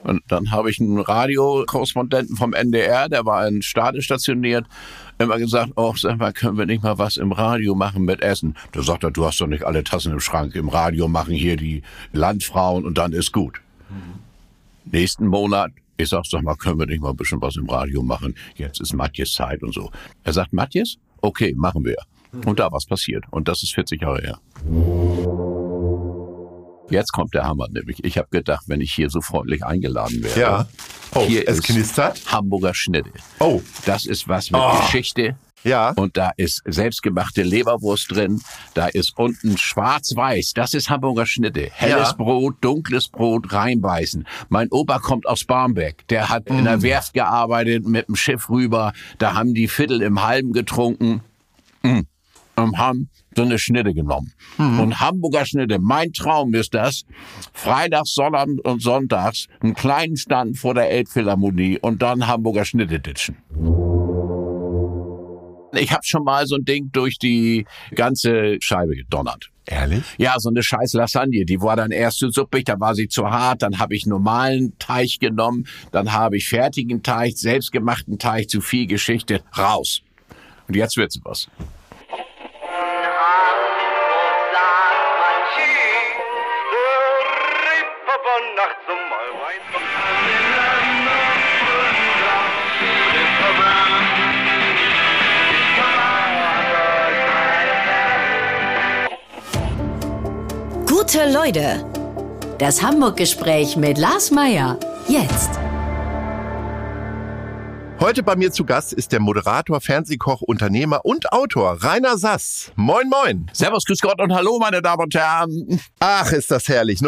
Und dann habe ich einen Radiokorrespondenten vom NDR, der war in Stade stationiert, immer gesagt, oh, sag mal, können wir nicht mal was im Radio machen mit Essen? Da sagt er, du hast doch nicht alle Tassen im Schrank. Im Radio machen hier die Landfrauen und dann ist gut. Nächsten Monat, ich sag mal, können wir nicht mal ein bisschen was im Radio machen? Jetzt ist Matjes Zeit und so. Er sagt, Matjes? Okay, machen wir. Und da was passiert. Und das ist 40 Jahre her. Jetzt kommt der Hammer nämlich. Ich habe gedacht, wenn ich hier so freundlich eingeladen werde. Ja. Oh, hier es ist knistert. Hamburger Schnitte. Oh. Das ist was mit Geschichte. Ja. Und da ist selbstgemachte Leberwurst drin. Da ist unten schwarz-weiß. Das ist Hamburger Schnitte. Helles Brot, dunkles Brot, reinbeißen. Mein Opa kommt aus Barmbek. Der hat in der Werft gearbeitet, mit dem Schiff rüber. Da haben die Viertel im Halben getrunken. Und haben so eine Schnitte genommen. Und Hamburger Schnitte, mein Traum ist das, freitags, und sonntags einen kleinen Stand vor der Elbphilharmonie und dann Hamburger Schnitte ditchen. Ich habe schon mal so ein Ding durch die ganze Scheibe gedonnert. Ehrlich? Ja, so eine scheiß Lasagne, die war dann erst zu suppig, dann war sie zu hart, dann habe ich normalen Teig genommen, dann habe ich fertigen Teig, selbstgemachten Teig, zu viel Geschichte, raus. Und jetzt wird's was. Gute Leute, das Hamburg-Gespräch mit Lars Meier. Jetzt. Heute bei mir zu Gast ist der Moderator, Fernsehkoch, Unternehmer und Autor Rainer Sass. Moin, moin. Servus, grüß Gott und hallo, meine Damen und Herren. Ach, ist das herrlich.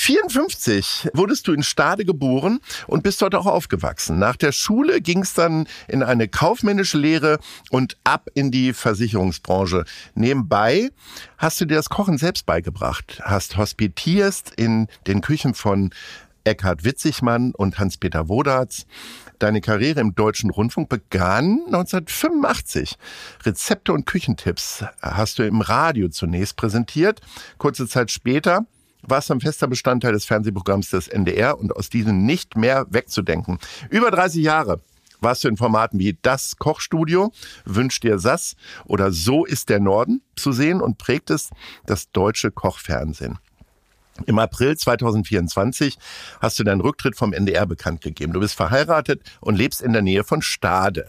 1954 wurdest du in Stade geboren und bist dort auch aufgewachsen. Nach der Schule ging es dann in eine kaufmännische Lehre und ab in die Versicherungsbranche. Nebenbei hast du dir das Kochen selbst beigebracht, hast hospitierst in den Küchen von Eckhard Witzigmann und Hans-Peter Wodarz. Deine Karriere im Deutschen Rundfunk begann 1985. Rezepte und Küchentipps hast du im Radio zunächst präsentiert. Kurze Zeit später warst du ein fester Bestandteil des Fernsehprogramms des NDR und aus diesem nicht mehr wegzudenken. Über 30 Jahre warst du in Formaten wie Das Kochstudio, Wünsch dir Sass oder So ist der Norden zu sehen und prägtest das deutsche Kochfernsehen. Im April 2024 hast du deinen Rücktritt vom NDR bekannt gegeben. Du bist verheiratet und lebst in der Nähe von Stade.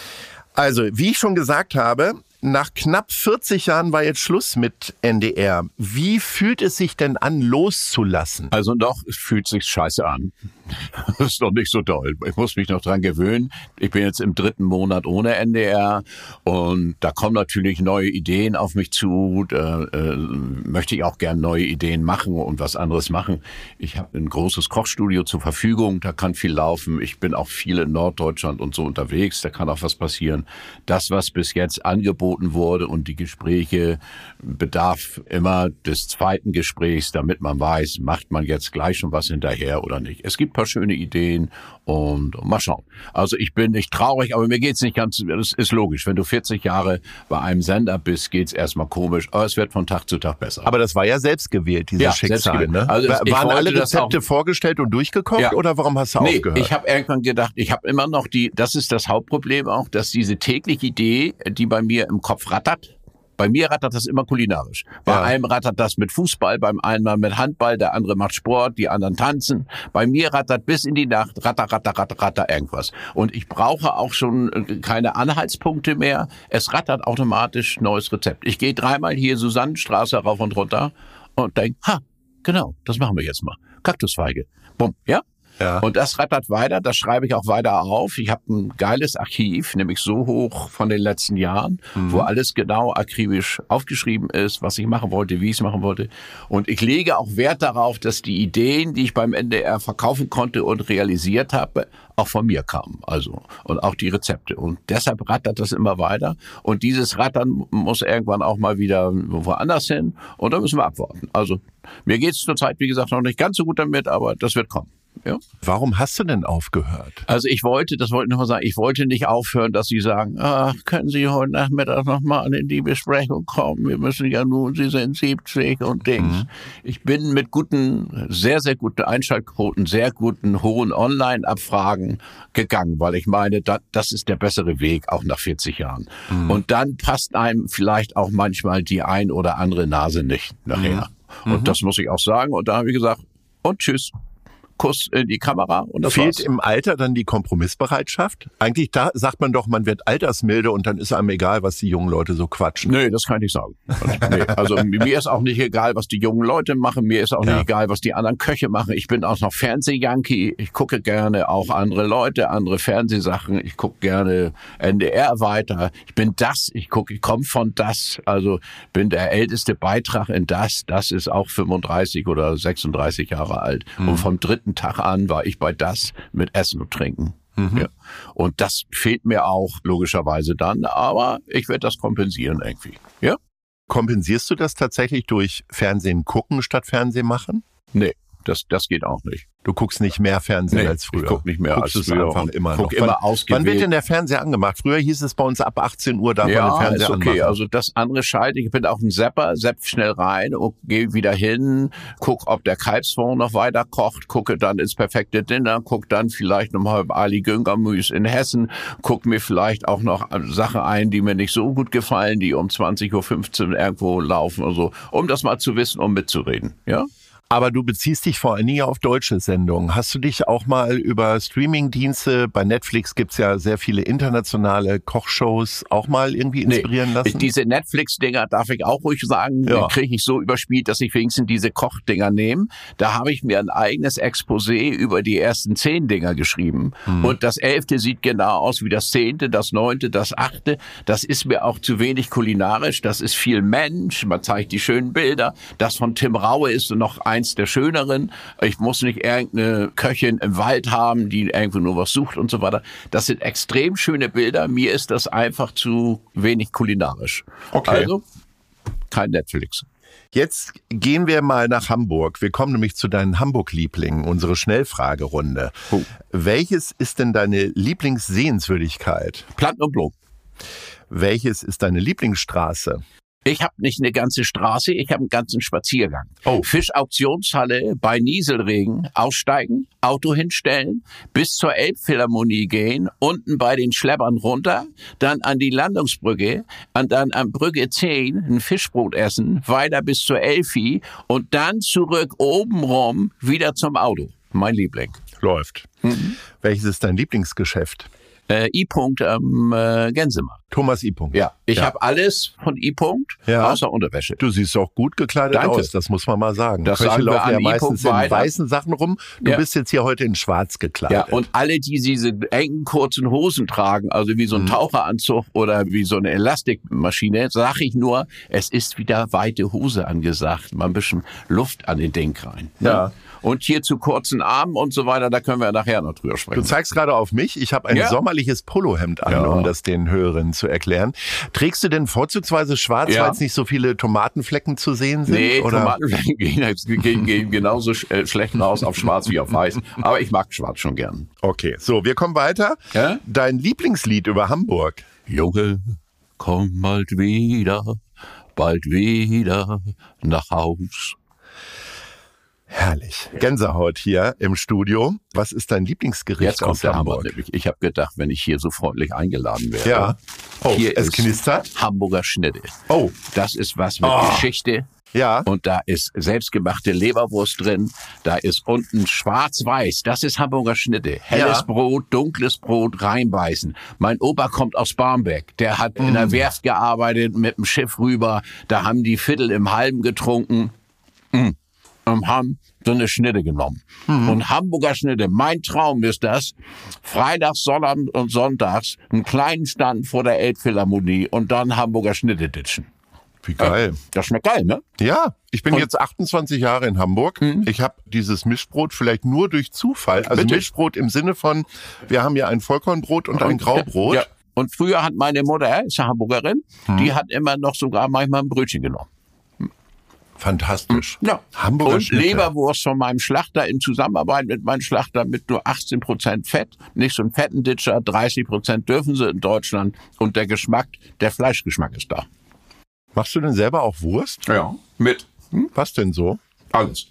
Also, wie ich schon gesagt habe, nach knapp 40 Jahren war jetzt Schluss mit NDR. Wie fühlt es sich denn an, loszulassen? Also noch, es fühlt sich scheiße an. Das ist noch nicht so toll. Ich muss mich noch dran gewöhnen. Ich bin jetzt im 3. Monat ohne NDR und da kommen natürlich neue Ideen auf mich zu. Da möchte ich auch gern neue Ideen machen und was anderes machen. Ich habe ein großes Kochstudio zur Verfügung, da kann viel laufen. Ich bin auch viel in Norddeutschland und so unterwegs, da kann auch was passieren. Das, was bis jetzt angeboten wurde und die Gespräche bedarf immer des zweiten Gesprächs, damit man weiß, macht man jetzt gleich schon was hinterher oder nicht. Es gibt ein paar schöne Ideen und mal schauen. Also ich bin nicht traurig, aber mir geht's nicht ganz, das ist logisch. Wenn du 40 Jahre bei einem Sender bist, geht's erstmal komisch, aber es wird von Tag zu Tag besser. Aber das war ja selbst gewählt, dieses Schicksal, ne? Also waren alle Rezepte vorgestellt und durchgekocht oder warum hast du aufgehört? Ich habe irgendwann gedacht, ich habe immer noch das ist das Hauptproblem auch, dass diese tägliche Idee, die bei mir im Kopf rattert, bei mir rattert das immer kulinarisch. Bei einem rattert das mit Fußball, beim einen mit Handball, der andere macht Sport, die anderen tanzen. Bei mir rattert bis in die Nacht, ratter irgendwas. Und ich brauche auch schon keine Anhaltspunkte mehr. Es rattert automatisch neues Rezept. Ich gehe 3-mal hier Susannenstraße rauf und runter und denke, genau, das machen wir jetzt mal. Kaktusfeige. Bumm, ja? Ja. Und das rattert weiter, das schreibe ich auch weiter auf. Ich habe ein geiles Archiv, nämlich so hoch von den letzten Jahren, wo alles genau akribisch aufgeschrieben ist, was ich machen wollte, wie ich es machen wollte. Und ich lege auch Wert darauf, dass die Ideen, die ich beim NDR verkaufen konnte und realisiert habe, auch von mir kamen. Also, und auch die Rezepte. Und deshalb rattert das immer weiter. Und dieses Rattern muss irgendwann auch mal wieder woanders hin. Und da müssen wir abwarten. Also, mir geht es zurzeit, wie gesagt, noch nicht ganz so gut damit, aber das wird kommen. Ja. Warum hast du denn aufgehört? Also ich wollte nicht aufhören, dass Sie sagen, können Sie heute Nachmittag nochmal in die Besprechung kommen? Wir müssen ja nun, Sie sind 70 und Dings. Ich bin mit guten, sehr, sehr guten Einschaltquoten, sehr guten, hohen Online-Abfragen gegangen, weil ich meine, das ist der bessere Weg, auch nach 40 Jahren. Und dann passt einem vielleicht auch manchmal die ein oder andere Nase nicht nachher. Und das muss ich auch sagen. Und da habe ich gesagt, und tschüss. Kuss in die Kamera und das Fehlt war's. im Alter dann die Kompromissbereitschaft? Eigentlich da sagt man doch, man wird altersmilde und dann ist einem egal, was die jungen Leute so quatschen. Nee, das kann ich nicht sagen. Also mir ist auch nicht egal, was die jungen Leute machen. Mir ist auch nicht egal, was die anderen Köche machen. Ich bin auch noch Fernsehjunkie. Ich gucke gerne auch andere Leute, andere Fernsehsachen. Ich gucke gerne NDR weiter. Ich komme von das. Also bin der älteste Beitrag in das. Das ist auch 35 oder 36 Jahre alt. Und vom dritten Tag an war ich bei das mit Essen und Trinken. Ja. Und das fehlt mir auch logischerweise dann, aber ich werde das kompensieren irgendwie. Ja? Kompensierst du das tatsächlich durch Fernsehen gucken statt Fernsehen machen? Nee, das geht auch nicht. Du guckst nicht mehr Fernsehen als früher. Ich gucke nicht mehr als früher. Einfach immer noch. Immer ausgewählt. Wann wird denn der Fernseher angemacht? Früher hieß es bei uns ab 18 Uhr darf man den Fernseher ist okay. anmachen. Also das andere schalte ich. bin auch ein Zapper, zapp schnell rein und gehe wieder hin, guck, ob der Kalbsfond noch weiter kocht, gucke dann ins perfekte Dinner, guck dann vielleicht nochmal Ali Güngermüs in Hessen, guck mir vielleicht auch noch Sachen ein, die mir nicht so gut gefallen, die um 20.15 Uhr irgendwo laufen oder so, um das mal zu wissen, um mitzureden. Ja? Aber du beziehst dich vor allen Dingen auf deutsche Sendungen. Hast du dich auch mal über Streamingdienste, bei Netflix gibt's ja sehr viele internationale Kochshows, auch mal irgendwie inspirieren lassen? Diese Netflix-Dinger, darf ich auch ruhig sagen, kriege ich so überspielt, dass ich wenigstens diese Kochdinger nehme. Da habe ich mir ein eigenes Exposé über die ersten 10 Dinger geschrieben. Und das 11. sieht genau aus wie das 10., das 9., das 8. Das ist mir auch zu wenig kulinarisch. Das ist viel Mensch. Man zeigt die schönen Bilder. Das von Tim Raue ist noch eins der schöneren. Ich muss nicht irgendeine Köchin im Wald haben, die irgendwo nur was sucht und so weiter. Das sind extrem schöne Bilder. Mir ist das einfach zu wenig kulinarisch. Okay. Also kein Netflix. Jetzt gehen wir mal nach Hamburg. Wir kommen nämlich zu deinen Hamburg-Lieblingen, unsere Schnellfragerunde. Welches ist denn deine Lieblingssehenswürdigkeit? Planten und Blumen. Welches ist deine Lieblingsstraße? Ich habe nicht eine ganze Straße, ich habe einen ganzen Spaziergang. Oh. Fischauktionshalle bei Nieselregen, aussteigen, Auto hinstellen, bis zur Elbphilharmonie gehen, unten bei den Schleppern runter, dann an die Landungsbrücke, und dann am Brücke 10 ein Fischbrot essen, weiter bis zur Elfi und dann zurück obenrum wieder zum Auto. Mein Liebling. Läuft. Welches ist dein Lieblingsgeschäft? I-Punkt am Gänsemarkt. Thomas I-Punkt. Ja, ich habe alles von I-Punkt, außer Unterwäsche. Du siehst auch gut gekleidet aus, das muss man mal sagen. Das Köche sagen wir laufen an ja meistens in weiter. weißen Sachen rum. Du bist jetzt hier heute in schwarz gekleidet. Ja, und alle, die diese engen, kurzen Hosen tragen, also wie so ein Taucheranzug oder wie so eine Elastikmaschine, sage ich nur, es ist wieder weite Hose angesagt. Mal ein bisschen Luft an den Ding rein. Ja. Und hier zu kurzen Armen und so weiter, da können wir nachher noch drüber sprechen. Du zeigst gerade auf mich. Ich habe ein sommerliches Polohemd an, um das den Hörern zu erklären. Trägst du denn vorzugsweise schwarz, weil es nicht so viele Tomatenflecken zu sehen sind? Nee, oder? Tomatenflecken gehen genauso schlecht raus auf schwarz wie auf weiß. Aber ich mag schwarz schon gern. Okay, so, wir kommen weiter. Ja? Dein Lieblingslied über Hamburg? Junge, komm bald wieder nach Haus. Herrlich. Gänsehaut hier im Studio. Was ist dein Lieblingsgericht Jetzt kommt aus der Hamburg? Hammer nämlich. Ich habe gedacht, wenn ich hier so freundlich eingeladen werde. Ja. Oh, hier es ist knistert. Hamburger Schnitte. Oh. Das ist was mit Geschichte. Ja. Und da ist selbstgemachte Leberwurst drin. Da ist unten schwarz-weiß. Das ist Hamburger Schnitte. Helles Brot, dunkles Brot, reinbeißen. Mein Opa kommt aus Barmbek. Der hat in der Werft gearbeitet, mit dem Schiff rüber. Da haben die Viertel im Halben getrunken. Und haben so eine Schnitte genommen. Und Hamburger Schnitte, mein Traum ist das, freitags, und sonntags einen kleinen Stand vor der Elbphilharmonie und dann Hamburger Schnitte ditchen. Wie geil. Das schmeckt geil, ne? Ja, ich bin jetzt 28 Jahre in Hamburg. Ich habe dieses Mischbrot vielleicht nur durch Zufall. Also Bitte? Mischbrot im Sinne von, wir haben ja ein Vollkornbrot und ein Graubrot. Ja. Und früher hat meine Mutter, ist ja Hamburgerin, die hat immer noch sogar manchmal ein Brötchen genommen. Fantastisch. Ja. Hamburger Und Schnitte. Leberwurst von meinem Schlachter in Zusammenarbeit mit meinem Schlachter mit nur 18% Fett. Nicht so ein fetten Ditcher, 30% dürfen sie in Deutschland. Und der Geschmack, der Fleischgeschmack ist da. Machst du denn selber auch Wurst? Ja, mit. Was denn so? Alles.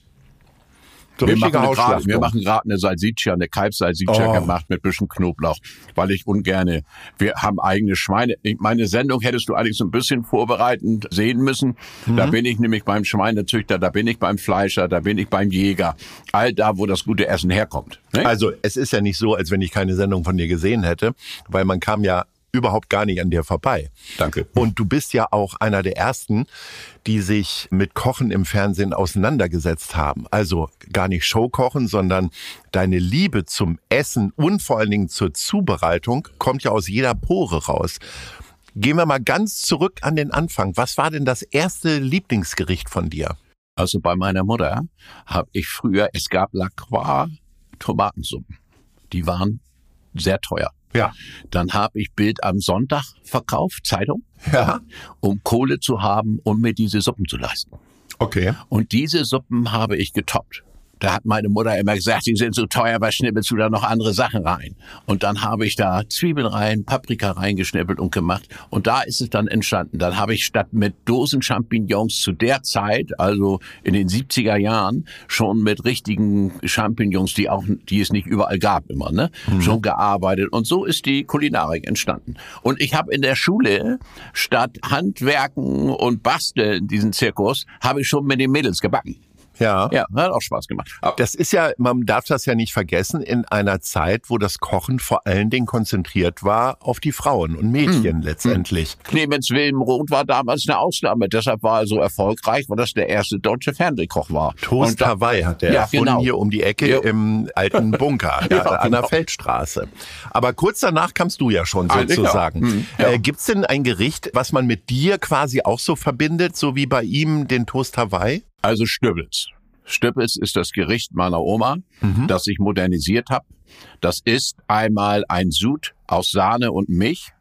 So Wir richtige machen Hausschlachtung. gerade eine Salsiccia, eine Kalbsalsiccia gemacht mit bisschen Knoblauch, weil ich ungerne, wir haben eigene Schweine. Meine Sendung hättest du eigentlich so ein bisschen vorbereitend sehen müssen. Da bin ich nämlich beim Schweinezüchter, da bin ich beim Fleischer, da bin ich beim Jäger. All da, wo das gute Essen herkommt. Ne? Also es ist ja nicht so, als wenn ich keine Sendung von dir gesehen hätte, weil man kam ja überhaupt gar nicht an dir vorbei. Danke. Und du bist ja auch einer der Ersten, die sich mit Kochen im Fernsehen auseinandergesetzt haben. Also gar nicht Showkochen, sondern deine Liebe zum Essen und vor allen Dingen zur Zubereitung kommt ja aus jeder Pore raus. Gehen wir mal ganz zurück an den Anfang. Was war denn das erste Lieblingsgericht von dir? Also bei meiner Mutter habe ich früher, es gab Lacroix Tomatensuppen. Die waren sehr teuer. Ja. Dann habe ich Bild am Sonntag verkauft, Zeitung, Ja. um Kohle zu haben, um mir diese Suppen zu leisten. Okay. Und diese Suppen habe ich getoppt. Da hat meine Mutter immer gesagt, die sind so teuer, was schnippelst du da noch andere Sachen rein? Und dann habe ich da Zwiebeln rein, Paprika reingeschnippelt und gemacht. Und da ist es dann entstanden. Dann habe ich statt mit Dosen Champignons zu der Zeit, also in den 70er Jahren, schon mit richtigen Champignons, die es nicht überall gab immer, ne? Schon gearbeitet. Und so ist die Kulinarik entstanden. Und ich habe in der Schule statt Handwerken und Basteln, diesen Zirkus, habe ich schon mit den Mädels gebacken. Ja. Ja, hat auch Spaß gemacht. Das ist ja, man darf das ja nicht vergessen, in einer Zeit, wo das Kochen vor allen Dingen konzentriert war auf die Frauen und Mädchen letztendlich. Clemens Wilmenroth war damals eine Ausnahme, deshalb war er so erfolgreich, weil das der erste deutsche Fernsehkoch war. Toast Und da- Hawaii hat er Ja, erfunden, genau. hier um die Ecke Ja. im alten Bunker ja, an der genau. Feldstraße. Aber kurz danach kamst du ja schon Eigentlich sozusagen. ja. Gibt's denn ein Gericht, was man mit dir quasi auch so verbindet, so wie bei ihm den Toast Hawaii? Also Stübbels. Stübbels ist das Gericht meiner Oma, das ich modernisiert habe. Das ist einmal ein Sud aus Sahne und Milch.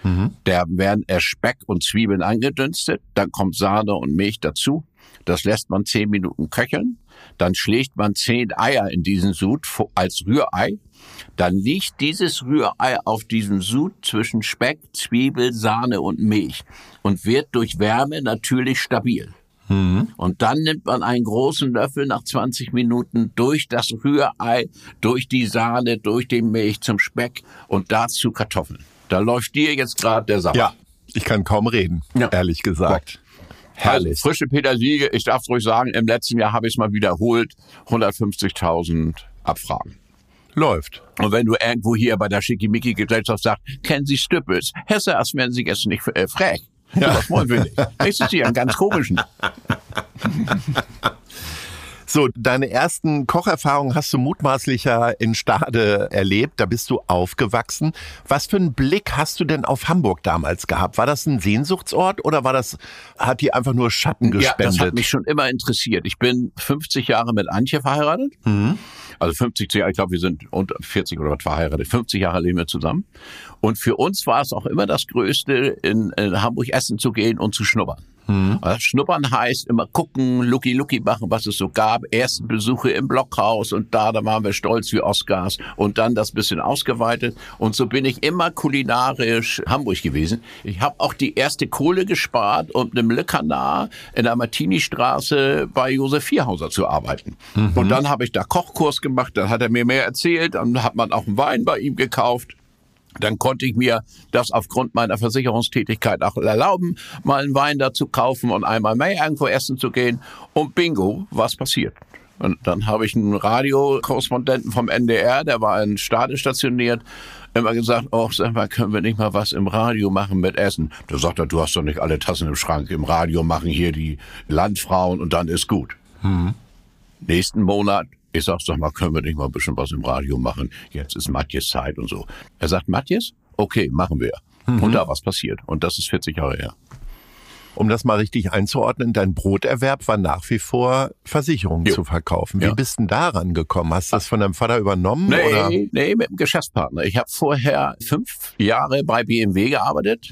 Da werden erst Speck und Zwiebeln angedünstet, dann kommt Sahne und Milch dazu. Das lässt man 10 Minuten köcheln. Dann schlägt man 10 Eier in diesen Sud als Rührei. Dann liegt dieses Rührei auf diesem Sud zwischen Speck, Zwiebel, Sahne und Milch und wird durch Wärme natürlich stabil. Und dann nimmt man einen großen Löffel nach 20 Minuten durch das Rührei, durch die Sahne, durch die Milch zum Speck und dazu Kartoffeln. Da läuft dir jetzt gerade der Sabber. Ja, ich kann kaum reden, Ja. ehrlich gesagt. Herrlich. Also frische Petersilie, ich darf es ruhig sagen, im letzten Jahr habe ich es mal wiederholt, 150.000 Abfragen. Läuft. Und wenn du irgendwo hier bei der Schickimicki-Gesellschaft sagst, kennen Sie Stüppels? Hesse, als wenn Sie jetzt nicht frech. Ja. Das wollen wir nicht. Das ist hier einen ganz komischen. So, deine ersten Kocherfahrungen hast du mutmaßlich ja in Stade erlebt. Da bist du aufgewachsen. Was für einen Blick hast du denn auf Hamburg damals gehabt? War das ein Sehnsuchtsort oder hat die einfach nur Schatten gespendet? Ja, das hat mich schon immer interessiert. Ich bin 50 Jahre mit Antje verheiratet. Also 50 Jahre, ich glaube, wir sind unter 40 oder was verheiratet. 50 Jahre leben wir zusammen. Und für uns war es auch immer das Größte, in Hamburg essen zu gehen und zu schnuppern. Also schnuppern heißt immer gucken, Lucky machen, was es so gab. Erste Besuche im Blockhaus und da waren wir stolz wie Oscars und dann das bisschen ausgeweitet. Und so bin ich immer kulinarisch Hamburg gewesen. Ich habe auch die erste Kohle gespart, um im Le Canard in der Martini-Straße bei Josef Vierhauser zu arbeiten. Und dann habe ich da Kochkurs gemacht, dann hat er mir mehr erzählt, dann hat man auch einen Wein bei ihm gekauft. Dann konnte ich mir das aufgrund meiner Versicherungstätigkeit auch erlauben, mal einen Wein dazu kaufen und einmal mehr irgendwo essen zu gehen. Und bingo, was passiert? Und dann habe ich einen Radiokorrespondenten vom NDR, der war in Stade stationiert, immer gesagt, oh, sag mal, können wir nicht mal was im Radio machen mit Essen? Da sagt er, du hast doch nicht alle Tassen im Schrank. Im Radio machen hier die Landfrauen und dann ist gut. Nächsten Monat, ich sag's doch mal, können wir nicht mal ein bisschen was im Radio machen? Jetzt ist Matjes Zeit und so. Er sagt, Matjes? Okay, machen wir. Und da was passiert. Und das ist 40 Jahre her. Um das mal richtig einzuordnen, dein Broterwerb war nach wie vor Versicherungen zu verkaufen. Wie Ja. bist denn daran gekommen? Hast du das von deinem Vater übernommen? Oder? Nee, mit dem Geschäftspartner. Ich habe vorher 5 Jahre bei BMW gearbeitet.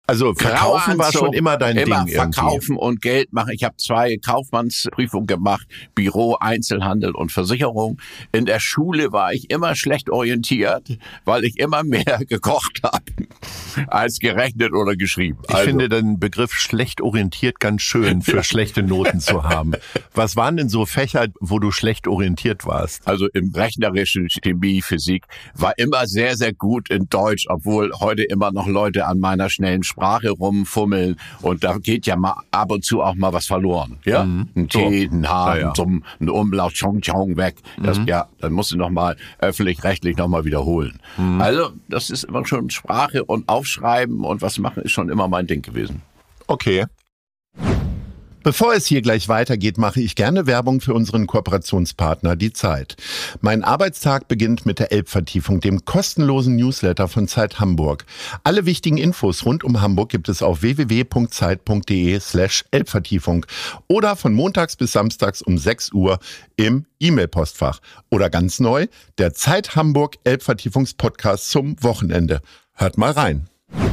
Also verkaufen war schon immer dein Ding irgendwie. Verkaufen und Geld machen. Ich habe 2 Kaufmannsprüfungen gemacht, Büro, Einzelhandel und Versicherung. In der Schule war ich immer schlecht orientiert, weil ich immer mehr gekocht habe als gerechnet oder geschrieben. Ich finde den Begriff schlecht orientiert ganz schön für schlechte Noten zu haben. Was waren denn so Fächer, wo du schlecht orientiert warst? Also im rechnerischen Chemie, Physik war immer sehr, sehr gut in Deutsch, obwohl heute immer noch Leute an meiner schnellen Sprache rumfummeln und da geht ja mal ab und zu auch mal was verloren. Ja? Ein T, ein H, ein Umlaut, Chong weg. Das, dann musst du nochmal öffentlich-rechtlich nochmal wiederholen. Also das ist immer schon Sprache und Aufschreiben und was machen ist schon immer mein Ding gewesen. Okay. Bevor es hier gleich weitergeht, mache ich gerne Werbung für unseren Kooperationspartner, die Zeit. Mein Arbeitstag beginnt mit der Elbvertiefung, dem kostenlosen Newsletter von Zeit Hamburg. Alle wichtigen Infos rund um Hamburg gibt es auf www.zeit.de/Elbvertiefung oder von montags bis samstags um 6 Uhr im E-Mail-Postfach. Oder ganz neu, der Zeit Hamburg Elbvertiefungspodcast zum Wochenende. Hört mal rein.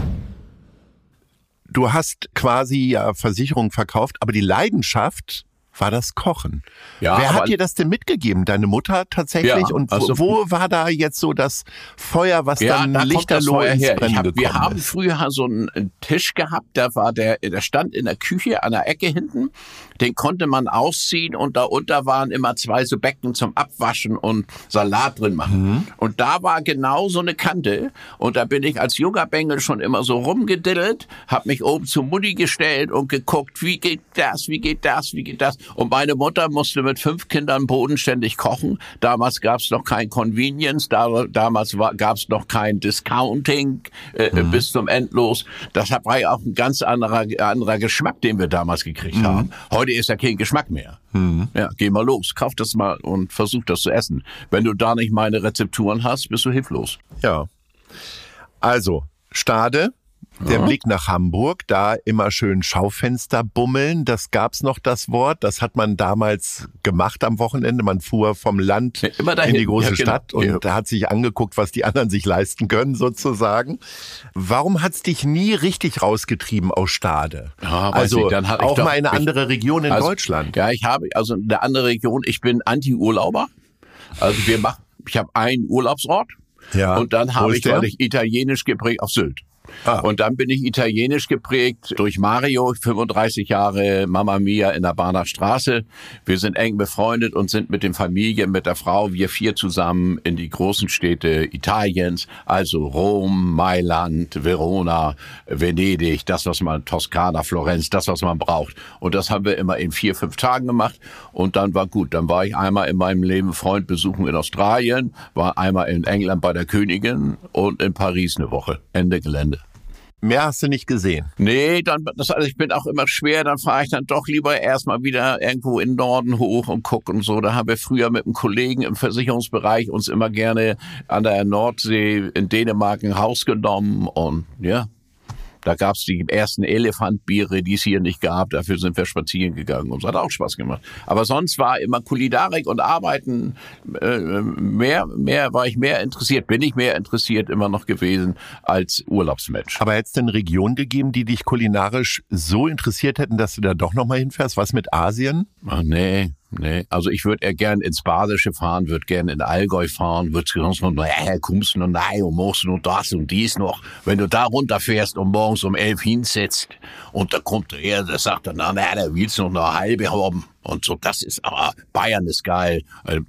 Du hast quasi ja Versicherung verkauft, aber die Leidenschaft war das Kochen. Ja, wer hat dir das denn mitgegeben? Deine Mutter tatsächlich? Ja, und wo war da jetzt so das Feuer, was dann lichterloh ins Brennen gekommen ist? Wir haben früher so einen Tisch gehabt, der stand in der Küche an der Ecke hinten. Den konnte man ausziehen und darunter waren immer 2 so Becken zum Abwaschen und Salat drin machen. Und da war genau so eine Kante und da bin ich als junger Bengel schon immer so rumgediddelt, hab mich oben zu Mutti gestellt und geguckt, wie geht das. Und meine Mutter musste mit 5 Kindern bodenständig kochen. Damals gab's noch kein Convenience, damals gab's noch kein Discounting bis zum Endlos. Das war ja auch ein ganz anderer Geschmack, den wir damals gekriegt haben. Heute ist ja kein Geschmack mehr. Ja, geh mal los, kauf das mal und versuch das zu essen. Wenn du da nicht meine Rezepturen hast, bist du hilflos. Ja. Also, Stade. Der Blick nach Hamburg, da immer schön Schaufenster bummeln, das gab's noch, das Wort. Das hat man damals gemacht am Wochenende. Man fuhr vom Land in die große Stadt und hat sich angeguckt, was die anderen sich leisten können, sozusagen. Warum hat's dich nie richtig rausgetrieben aus Stade? Ja, also auch mal in eine andere Region in Deutschland. Ja, ich habe also eine andere Region. Ich bin Anti-Urlauber. Also ich habe einen Urlaubsort und dann habe ich, weil ich italienisch geprägt, auf Sylt. Und dann bin ich italienisch geprägt durch Mario, 35 Jahre Mamma Mia in der Bahner Straße. Wir sind eng befreundet und sind mit den Familien, mit der Frau, wir 4 zusammen in die großen Städte Italiens, also Rom, Mailand, Verona, Venedig, Toskana, Florenz, das, was man braucht. Und das haben wir immer in 4-5 Tagen gemacht und dann war gut. Dann war ich einmal in meinem Leben Freund besuchen in Australien, war einmal in England bei der Königin und in Paris eine Woche. Ende Gelände. Mehr hast du nicht gesehen? Nee, ich bin auch immer schwer, dann fahre ich dann doch lieber erstmal wieder irgendwo in den Norden hoch und gucke und so. Da haben wir früher mit einem Kollegen im Versicherungsbereich uns immer gerne an der Nordsee in Dänemark ein Haus genommen und ja. Da gab's die ersten Elefantbiere, die es hier nicht gab. Dafür sind wir spazieren gegangen und es hat auch Spaß gemacht. Aber sonst war immer Kulinarik und Arbeiten war ich mehr interessiert, bin ich mehr interessiert immer noch gewesen als Urlaubsmensch. Aber hätte es denn Regionen gegeben, die dich kulinarisch so interessiert hätten, dass du da doch nochmal hinfährst? Was mit Asien? Ach, nee. Also ich würde eher gern ins Badische fahren, würde gern in Allgäu fahren, würde sonst noch, kommst du noch nein und machst noch das und dies noch. Wenn du da runterfährst und morgens um 11 hinsetzt und da kommt der sagt dann, da willst du noch eine halbe haben. Und so, das ist, aber Bayern ist geil,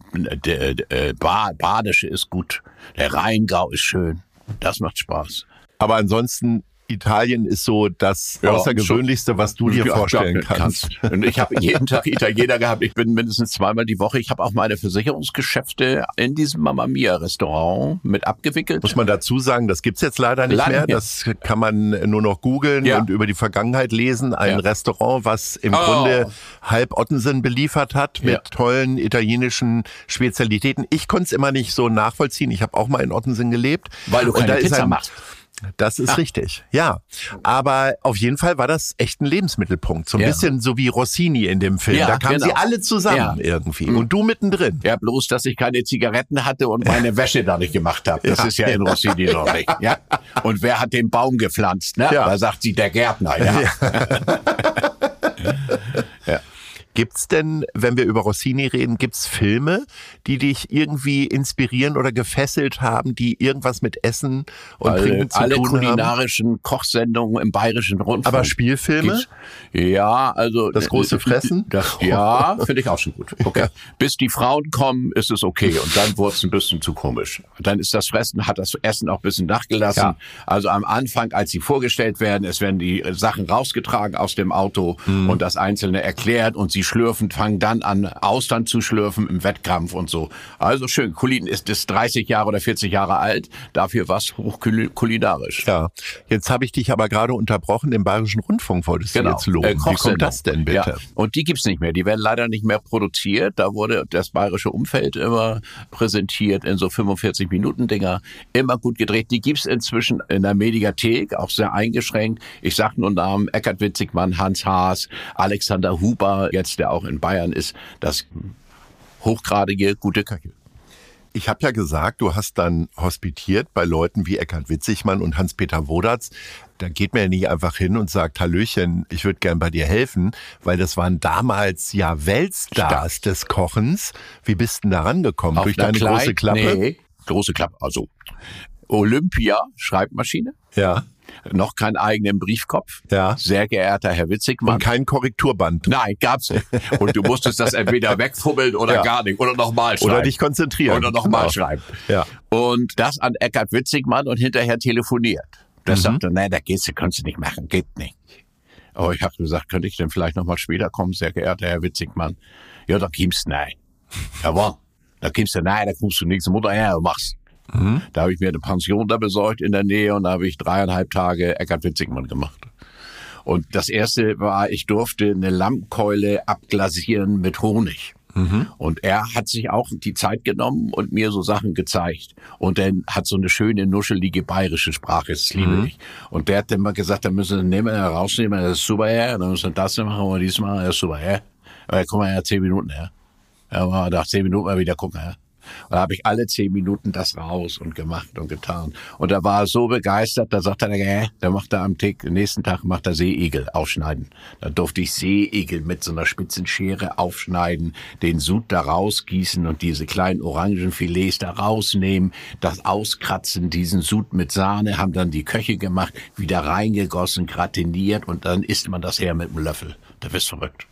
Badische ist gut, der Rheingau ist schön, das macht Spaß. Aber ansonsten Italien ist so das Außergewöhnlichste, was du dir vorstellen kannst. Und ich habe jeden Tag Italiener gehabt. Ich bin mindestens 2-mal die Woche. Ich habe auch meine Versicherungsgeschäfte in diesem Mamma Mia Restaurant mit abgewickelt. Muss man dazu sagen, das gibt's jetzt leider nicht mehr. Das kann man nur noch googeln und über die Vergangenheit lesen. Ein Restaurant, was im Grunde halb Ottensen beliefert hat mit tollen italienischen Spezialitäten. Ich konnte es immer nicht so nachvollziehen. Ich habe auch mal in Ottensen gelebt. Weil du keine Pizza machst. Das ist richtig, ja. Aber auf jeden Fall war das echt ein Lebensmittelpunkt. So ein bisschen so wie Rossini in dem Film. Ja, da kamen genau. sie alle zusammen irgendwie. Und du mittendrin. Ja, bloß, dass ich keine Zigaretten hatte und meine Wäsche da nicht gemacht habe. Das ist ja in Rossini noch nicht. Ja? Und wer hat den Baum gepflanzt? Ne? Ja. Da sagt sie der Gärtner. Ja. Ja. Gibt's denn, wenn wir über Rossini reden, gibt's Filme, die dich irgendwie inspirieren oder gefesselt haben, die irgendwas mit Essen und Trinken zu alle tun haben? kulinarischen Kochsendungen im Bayerischen Rundfunk. Aber Spielfilme? Ja, also Das große Fressen? Ja, finde ich auch schon gut. Okay. Bis die Frauen kommen, ist es okay. Und dann wurde es ein bisschen zu komisch. Dann ist das Fressen, hat das Essen auch ein bisschen nachgelassen. Ja. Also am Anfang, als sie vorgestellt werden, es werden die Sachen rausgetragen aus dem Auto und das Einzelne erklärt und sie fangen dann an, Austern zu schlürfen im Wettkampf und so. Also schön. Kulin ist 30 Jahre oder 40 Jahre alt. Dafür war es hochkulinarisch. Ja. Jetzt habe ich dich aber gerade unterbrochen. Im Bayerischen Rundfunk wolltest du jetzt loben. Wie kommt das denn bitte? Ja. Und die gibt's nicht mehr. Die werden leider nicht mehr produziert. Da wurde das bayerische Umfeld immer präsentiert in so 45-Minuten-Dinger. Immer gut gedreht. Die gibt's inzwischen in der Mediathek, auch sehr eingeschränkt. Ich sag nur Namen: Eckhard Witzigmann, Hans Haas, Alexander Huber, jetzt der auch in Bayern ist, das hochgradige gute Köche. Ich habe ja gesagt, du hast dann hospitiert bei Leuten wie Eckhard Witzigmann und Hans-Peter Wodarz. Da geht man ja nicht einfach hin und sagt, Hallöchen, ich würde gern bei dir helfen, weil das waren damals ja Weltstars des Kochens. Wie bist du denn da rangekommen? Durch deine große Klappe? Nee, große Klappe. Also Olympia, Schreibmaschine. Ja. Noch keinen eigenen Briefkopf. Ja. Sehr geehrter Herr Witzigmann. Und kein Korrekturband. Nein, gab's nicht. Und du musstest das entweder wegfummeln oder gar nicht. Oder nochmal schreiben. Oder dich konzentrieren. Oder nochmal schreiben. Ja. Und das an Eckhard Witzigmann und hinterher telefoniert. Der sagte, nein, da kannst du nicht machen, geht nicht. Aber ich habe gesagt, könnte ich denn vielleicht nochmal später kommen, sehr geehrter Herr Witzigmann? Ja, da kommst du nein. Jawohl. Da kommst du nein, da kommst du nächste Mutter her und machst. Da habe ich mir eine Pension da besorgt in der Nähe und da habe ich 3,5 Tage Eckhard Witzigmann gemacht. Und das erste war, ich durfte eine Lammkeule abglasieren mit Honig. Und er hat sich auch die Zeit genommen und mir so Sachen gezeigt. Und dann hat so eine schöne, nuschelige bayerische Sprache, das liebe ich. Und der hat dann mal gesagt, da müssen wir rausnehmen, das ist super, ja. Dann müssen wir das machen und diesmal, das ist super, ja. Aber guck mal, ja, 10 Minuten, ja. Ja, nach 10 Minuten mal wieder gucken, ja. Und da habe ich alle 10 Minuten das raus und gemacht und getan. Und da war er so begeistert, da sagt er, da macht er am nächsten Tag macht er Seeigel aufschneiden. Da durfte ich Seeigel mit so einer spitzen Schere aufschneiden, den Sud da rausgießen und diese kleinen Orangenfilets da rausnehmen, das auskratzen, diesen Sud mit Sahne, haben dann die Köche gemacht, wieder reingegossen, gratiniert und dann isst man das her mit dem Löffel. Da wirst du verrückt.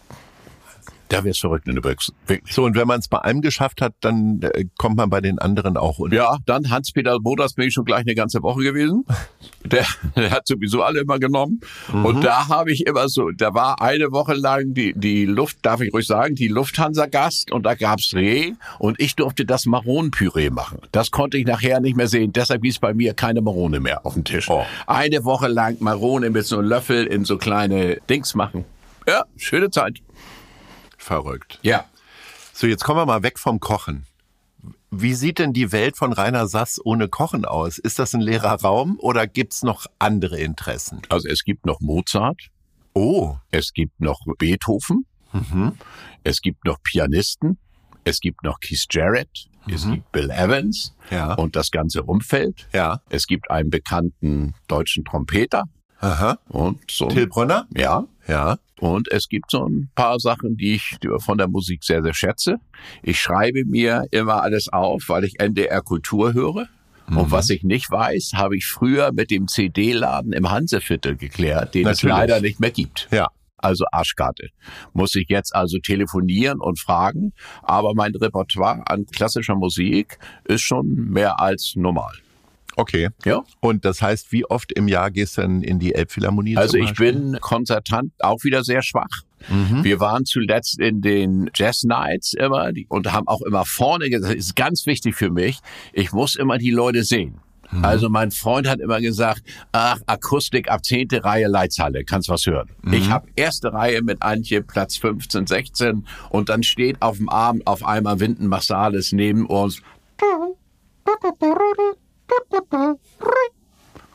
Da wirst du verrückt in der Büchse. Wirklich. So, und wenn man es bei einem geschafft hat, dann kommt man bei den anderen auch unter. Ja, dann Hans-Peter Wodarz bin ich schon gleich eine ganze Woche gewesen. Der hat sowieso alle immer genommen. Und da habe ich immer so, da war eine Woche lang die Luft, darf ich ruhig sagen, die Lufthansa-Gast und da gab's Reh und ich durfte das Maronenpüree machen. Das konnte ich nachher nicht mehr sehen. Deshalb gibt's bei mir keine Marone mehr auf dem Tisch. Oh. Eine Woche lang Marone mit so einem Löffel in so kleine Dings machen. Ja, schöne Zeit. Verrückt. Ja. So, jetzt kommen wir mal weg vom Kochen. Wie sieht denn die Welt von Rainer Sass ohne Kochen aus? Ist das ein leerer Raum oder gibt's noch andere Interessen? Also es gibt noch Mozart. Oh. Es gibt noch Beethoven. Es gibt noch Pianisten. Es gibt noch Keith Jarrett. Es gibt Bill Evans. Ja. Und das ganze Umfeld. Ja. Es gibt einen bekannten deutschen Trompeter. Aha. Und so. Till Brönner? Ja. Ja. Und es gibt so ein paar Sachen, die ich von der Musik sehr, sehr schätze. Ich schreibe mir immer alles auf, weil ich NDR Kultur höre. Und was ich nicht weiß, habe ich früher mit dem CD-Laden im Hanseviertel geklärt, den es leider nicht mehr gibt. Ja. Also Arschkarte. Muss ich jetzt also telefonieren und fragen. Aber mein Repertoire an klassischer Musik ist schon mehr als normal. Okay. Ja. Und das heißt, wie oft im Jahr gehst du denn in die Elbphilharmonie? Also ich bin konzertant auch wieder sehr schwach. Wir waren zuletzt in den Jazz Nights immer und haben auch immer vorne gesagt, das ist ganz wichtig für mich, ich muss immer die Leute sehen. Also mein Freund hat immer gesagt, ach, Akustik ab 10. Reihe Leitzhalle, kannst was hören. Ich habe 1. Reihe mit Antje, Platz 15, 16 und dann steht auf dem Abend auf einmal Wynton Marsalis neben uns.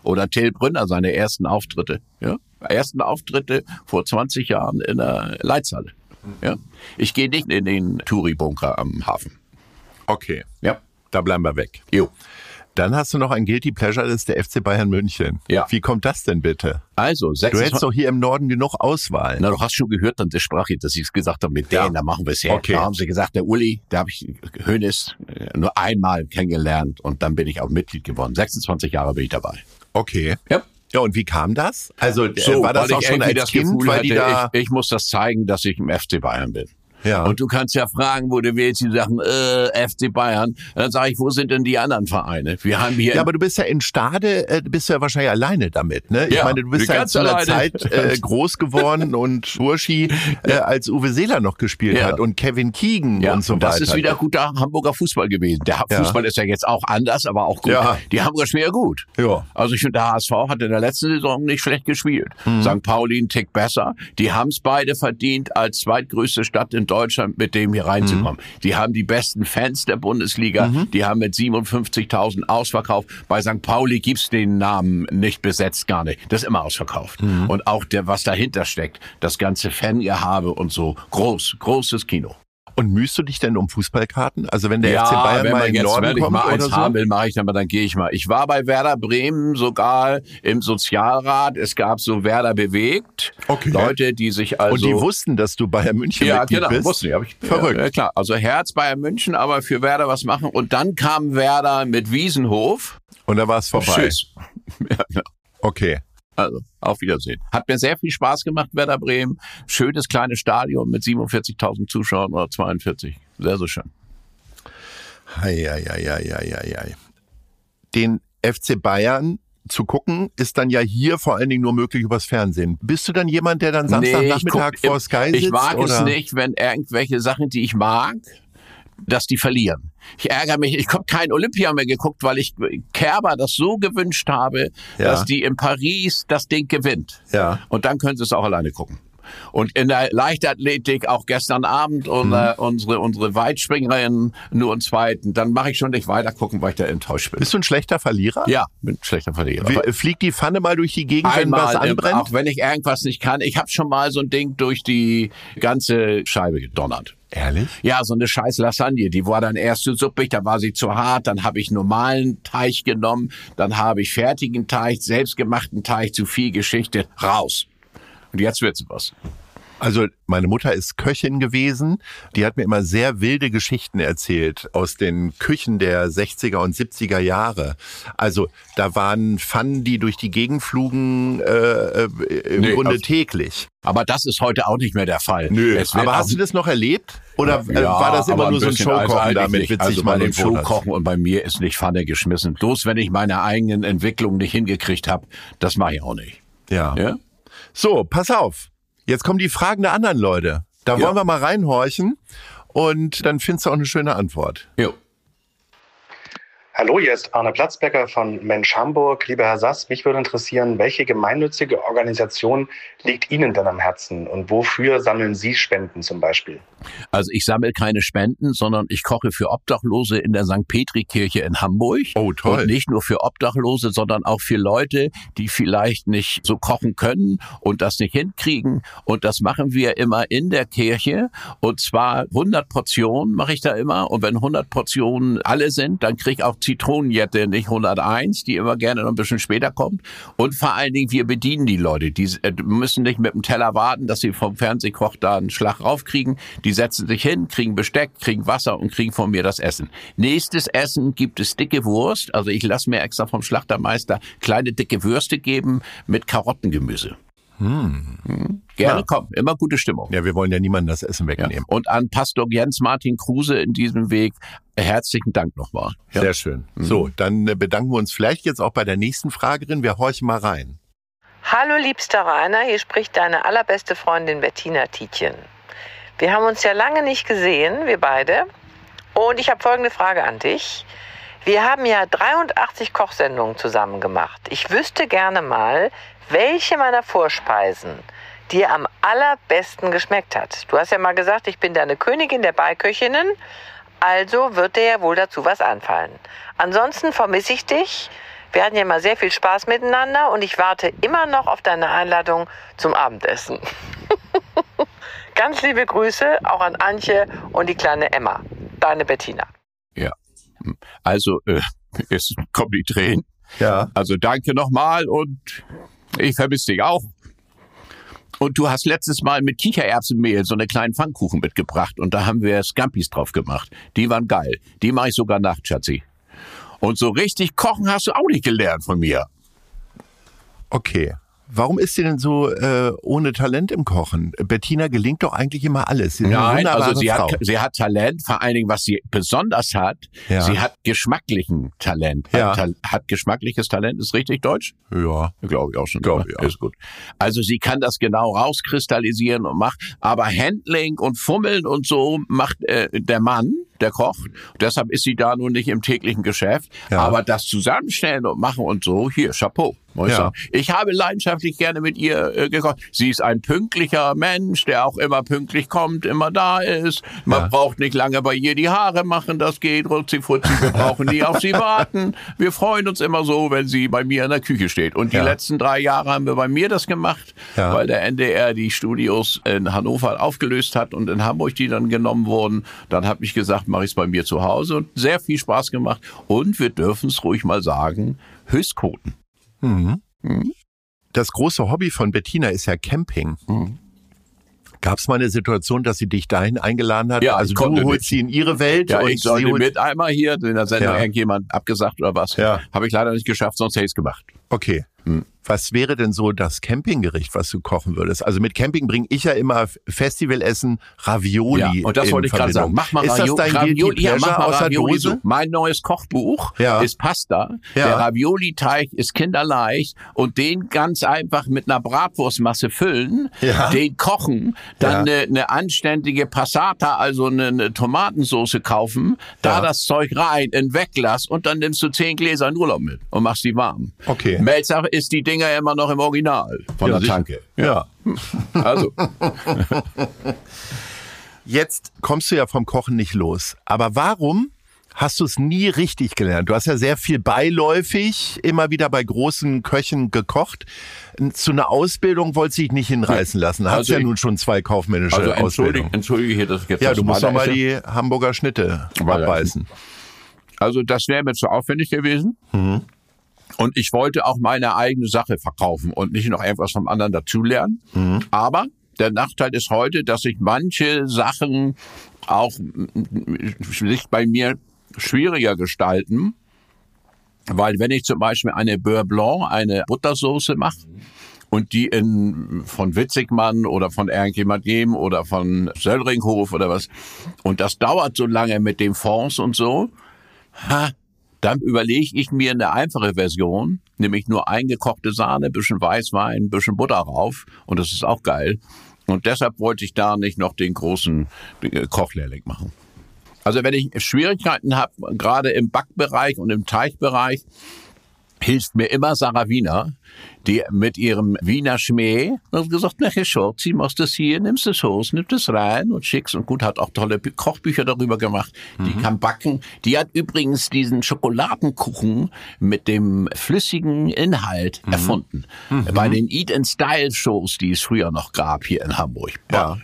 Oder Till Brünner, seine ersten Auftritte. Ja? Ersten Auftritte vor 20 Jahren in der Leitzhalle. Ja? Ich gehe nicht in den Touri-Bunker am Hafen. Okay, Ja. da bleiben wir weg. Jo. Dann hast du noch ein Guilty Pleasure, das ist der FC Bayern München. Ja. Wie kommt das denn bitte? Also, Du hättest doch hier im Norden genug Auswahl. Na, du hast schon gehört, dann sprach ich, dass ich es gesagt habe, mit Ja. denen, da machen wir es her. Okay. Da haben sie gesagt, der Uli, da habe ich Hoeneß nur einmal kennengelernt und dann bin ich auch Mitglied geworden. 26 Jahre bin ich dabei. Okay. Ja. Ja, und wie kam das? Also war das weil auch ich schon irgendwie als das Kind, Gefühl weil die da... hatte, ich muss das zeigen, dass ich im FC Bayern bin. Ja. Und du kannst ja fragen, wo du willst, die sagen, FC Bayern. Dann sage ich, wo sind denn die anderen Vereine? Wir haben hier... Ja, aber du bist ja in Stade, bist du ja wahrscheinlich alleine damit, ne? Ich Ja, meine, du bist ja ganz zu einer alleine. Zeit groß geworden und Burschi, als Uwe Seeler noch gespielt Ja. hat und Kevin Keegan ja, und so weiter. das ist wieder guter Hamburger Fußball gewesen. Der Ja. Fußball ist ja jetzt auch anders, aber auch gut. Ja. Die Hamburger spielen ja gut. Ja. Also ich finde, der HSV hat in der letzten Saison nicht schlecht gespielt. St. Pauli einen Tick besser. Die haben es beide verdient, als zweitgrößte Stadt in Deutschland mit dem hier reinzukommen. Die haben die besten Fans der Bundesliga. Die haben mit 57.000 ausverkauft. Bei St. Pauli gibt's den Namen nicht besetzt, gar nicht. Das ist immer ausverkauft. Und auch was dahinter steckt, das ganze Fangehabe und so, großes Kino. Und mühst du dich denn um Fußballkarten? Also wenn der FC Bayern wenn mal man in den jetzt Norden wenn ich kommt mal oder eins so? haben will, mache ich dann gehe ich mal. Ich war bei Werder Bremen sogar im Sozialrat. Es gab so Werder bewegt. Okay. Leute, die sich also... Und die wussten, dass du Bayern München ja, Mitglied genau, bist? wussten die. Hab ich, Verrückt. Ja, klar, also Herz Bayern München, aber für Werder was machen. Und dann kam Werder mit Wiesenhof. Und da war es vorbei. Tschüss. Ja, genau. Okay. Also, auf Wiedersehen. Hat mir sehr viel Spaß gemacht, Werder Bremen. Schönes kleines Stadion mit 47.000 Zuschauern oder 42. Sehr, sehr schön. Hei. Den FC Bayern zu gucken, ist dann ja hier vor allen Dingen nur möglich übers Fernsehen. Bist du dann jemand, der dann Samstagnachmittag vor Sky sitzt? Ich mag oder? es nicht, wenn irgendwelche Sachen, die ich mag, dass die verlieren. Ich ärgere mich, ich habe kein Olympia mehr geguckt, weil ich Kerber das so gewünscht habe, dass die in Paris das Ding gewinnt. Ja. Und dann können sie es auch alleine gucken. Und in der Leichtathletik auch gestern Abend unsere Weitspringerin nur einen zweiten. Dann mache ich schon nicht weiter gucken, weil ich da enttäuscht bin. Bist du ein schlechter Verlierer? Ja, bin ein schlechter Verlierer. Fliegt die Pfanne mal durch die Gegend, wenn was anbrennt? Auch wenn ich irgendwas nicht kann. Ich habe schon mal so ein Ding durch die ganze Scheibe gedonnert. Ehrlich? Ja, so eine scheiß Lasagne, die war dann erst zu suppig, da war sie zu hart, dann habe ich normalen Teig genommen, dann habe ich fertigen Teig, selbstgemachten Teig, zu viel Geschichte, raus. Und jetzt wird's was. Also meine Mutter ist Köchin gewesen. Die hat mir immer sehr wilde Geschichten erzählt aus den Küchen der 60er und 70er Jahre. Also da waren Pfannen, die durch die Gegend flogen, im Grunde täglich. Aber das ist heute auch nicht mehr der Fall. Nö, aber hast du das noch erlebt? Oder war das immer nur so ein Showkochen damit witzig also mal bei dem und Showkochen? Showkochen und bei mir ist nicht Pfanne geschmissen. Bloß wenn ich meine eigenen Entwicklungen nicht hingekriegt habe, das mache ich auch nicht. Ja. Ja? So, pass auf. Jetzt kommen die Fragen der anderen Leute. Da wollen wir mal reinhorchen und dann findest du auch eine schöne Antwort. Jo. Hallo, hier ist Arne Platzbecker von Mensch Hamburg. Lieber Herr Sass, mich würde interessieren, welche gemeinnützige Organisation liegt Ihnen denn am Herzen und wofür sammeln Sie Spenden zum Beispiel? Also ich sammle keine Spenden, sondern ich koche für Obdachlose in der St. Petri-Kirche in Hamburg. Oh, toll. Und nicht nur für Obdachlose, sondern auch für Leute, die vielleicht nicht so kochen können und das nicht hinkriegen. Und das machen wir immer in der Kirche. Und zwar 100 Portionen mache ich da immer. Und wenn 100 Portionen alle sind, dann kriege ich auch Zitronenjette, nicht 101, die immer gerne noch ein bisschen später kommt. Und vor allen Dingen, wir bedienen die Leute. Die müssen nicht mit dem Teller warten, dass sie vom Fernsehkoch da einen Schlag raufkriegen. Die setzen sich hin, kriegen Besteck, kriegen Wasser und kriegen von mir das Essen. Nächstes Essen gibt es dicke Wurst. Also ich lasse mir extra vom Schlachtermeister kleine dicke Würste geben mit Karottengemüse. Gerne, komm, immer gute Stimmung. Ja, wir wollen ja niemandem das Essen wegnehmen. Ja. Und an Pastor Jens Martin Kruse in diesem Weg herzlichen Dank nochmal. Ja. Sehr schön. So, dann bedanken wir uns vielleicht jetzt auch bei der nächsten Fragerin. Wir horchen mal rein. Hallo liebster Rainer, hier spricht deine allerbeste Freundin Bettina Tietjen. Wir haben uns ja lange nicht gesehen, wir beide. Und ich habe folgende Frage an dich. Wir haben ja 83 Kochsendungen zusammen gemacht. Ich wüsste gerne mal, welche meiner Vorspeisen dir am allerbesten geschmeckt hat. Du hast ja mal gesagt, ich bin deine Königin der Beiköchinnen, also wird dir ja wohl dazu was anfallen. Ansonsten vermisse ich dich. Wir hatten ja mal sehr viel Spaß miteinander und ich warte immer noch auf deine Einladung zum Abendessen. Ganz liebe Grüße auch an Antje und die kleine Emma. Deine Bettina. Ja, also es kommen die Tränen. Ja. Also danke nochmal und ich vermisse dich auch. Und du hast letztes Mal mit Kichererbsenmehl so eine kleinen Pfannkuchen mitgebracht und da haben wir Scampis drauf gemacht. Die waren geil. Die mache ich sogar nachts, Schatzi. Und so richtig kochen hast du auch nicht gelernt von mir. Okay. Warum ist sie denn so ohne Talent im Kochen? Bettina gelingt doch eigentlich immer alles. Nein, also sie hat Talent, vor allen Dingen, was sie besonders hat, sie hat geschmacklichen Talent. Ja. Hat geschmackliches Talent, ist richtig deutsch? Ja. Glaube ich auch schon. Glaube ich auch. Ist gut. Also sie kann das genau rauskristallisieren und macht, aber Handling und Fummeln und so macht der Mann, der kocht. Deshalb ist sie da nun nicht im täglichen Geschäft. Ja. Aber das Zusammenstellen und machen und so, hier, Chapeau. Ich habe leidenschaftlich gerne mit ihr gekocht. Sie ist ein pünktlicher Mensch, der auch immer pünktlich kommt, immer da ist. Man braucht nicht lange bei ihr die Haare machen, das geht rutzifutzi. Wir brauchen nie auf sie warten. Wir freuen uns immer so, wenn sie bei mir in der Küche steht. Und die letzten 3 Jahre haben wir bei mir das gemacht, weil der NDR die Studios in Hannover aufgelöst hat und in Hamburg die dann genommen wurden. Dann habe ich gesagt, mache ich es bei mir zu Hause und sehr viel Spaß gemacht. Und wir dürfen es ruhig mal sagen, Höchstquoten. Mhm. Das große Hobby von Bettina ist ja Camping. Gab es mal eine Situation, dass sie dich dahin eingeladen hat? Ja, also du holst sie in ihre Welt. Ja, und ich sollte mit einmal hier in der Sendung irgendjemand abgesagt oder was. Ja. Habe ich leider nicht geschafft, sonst hätte ich es gemacht. Okay. Was wäre denn so das Campinggericht, was du kochen würdest? Also mit Camping bringe ich ja immer Festivalessen Ravioli. Ja, und das wollte ich gerade sagen. Mach mal ist das dein Ravioli? Ja, mach mal aus der Ravioli. Dose? Mein neues Kochbuch ist Pasta. Ja. Der Ravioli-Teig ist kinderleicht und den ganz einfach mit einer Bratwurstmasse füllen, den kochen, dann eine anständige Passata, also eine Tomatensauce kaufen, da das Zeug rein, in Weglass und dann nimmst du 10 Gläser in Urlaub mit und machst die warm. Okay. Melzer ist die Dinger immer noch im Original von der Tanke. Ja. Also. Jetzt kommst du ja vom Kochen nicht los. Aber warum hast du es nie richtig gelernt? Du hast ja sehr viel beiläufig immer wieder bei großen Köchen gekocht. Zu einer Ausbildung wolltest du dich nicht hinreißen lassen. Du hast ja nun schon 2 kaufmännische Ausbildungen. Entschuldige hier, dass ich jetzt... Ja, du musst doch mal die Hamburger Schnitte abbeißen. Also das wäre mir zu aufwendig gewesen. Und ich wollte auch meine eigene Sache verkaufen und nicht noch irgendwas vom anderen dazulernen. Aber der Nachteil ist heute, dass sich manche Sachen auch sich bei mir schwieriger gestalten. Weil wenn ich zum Beispiel eine Beurre Blanc, eine Buttersoße mache und die von Witzigmann oder von irgendjemandem oder von Söllringhof oder was, und das dauert so lange mit dem Fonds und so, dann überlege ich mir eine einfache Version, nämlich nur eingekochte Sahne, bisschen Weißwein, bisschen Butter rauf und das ist auch geil. Und deshalb wollte ich da nicht noch den großen Kochlehrling machen. Also wenn ich Schwierigkeiten habe, gerade im Backbereich und im Teigbereich, hilft mir immer Sarah Wiener, die mit ihrem Wiener Schmäh hat gesagt, na Schatz, sie machst das hier, nimmst das Haus, nimmst das rein und schickst und gut, hat auch tolle Kochbücher darüber gemacht. Die kann backen. Die hat übrigens diesen Schokoladenkuchen mit dem flüssigen Inhalt erfunden. Bei den Eat and Style Shows, die es früher noch gab hier in Hamburg. Ja.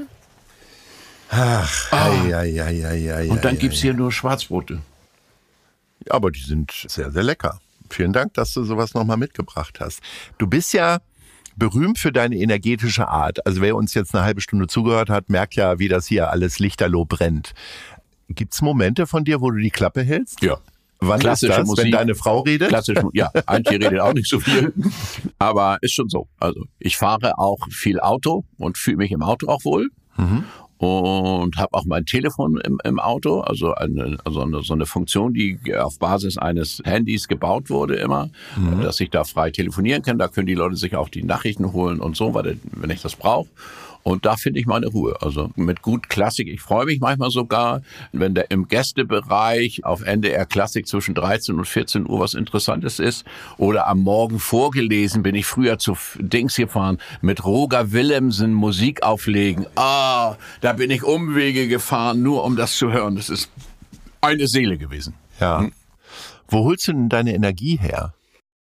Und dann gibt's hier nur Schwarzbrote. Aber die sind sehr, sehr lecker. Vielen Dank, dass du sowas nochmal mitgebracht hast. Du bist ja berühmt für deine energetische Art. Also wer uns jetzt eine halbe Stunde zugehört hat, merkt ja, wie das hier alles lichterloh brennt. Gibt's Momente von dir, wo du die Klappe hältst? Ja. Wann Klassische ist das, Musik, wenn deine Frau redet? Klassisch, ja. Antje redet auch nicht so viel. Aber ist schon so. Also ich fahre auch viel Auto und fühle mich im Auto auch wohl. Und habe auch mein Telefon im Auto, also so eine Funktion, die auf Basis eines Handys gebaut wurde immer, dass ich da frei telefonieren kann. Da können die Leute sich auch die Nachrichten holen und so, wenn ich das brauche. Und da finde ich meine Ruhe. Also mit gut Klassik. Ich freue mich manchmal sogar, wenn da im Gästebereich auf NDR Klassik zwischen 13 und 14 Uhr was Interessantes ist. Oder am Morgen vorgelesen bin ich früher zu Dings gefahren mit Roger Willemsen Musik auflegen. Da bin ich Umwege gefahren, nur um das zu hören. Das ist eine Seele gewesen. Ja. Wo holst du denn deine Energie her?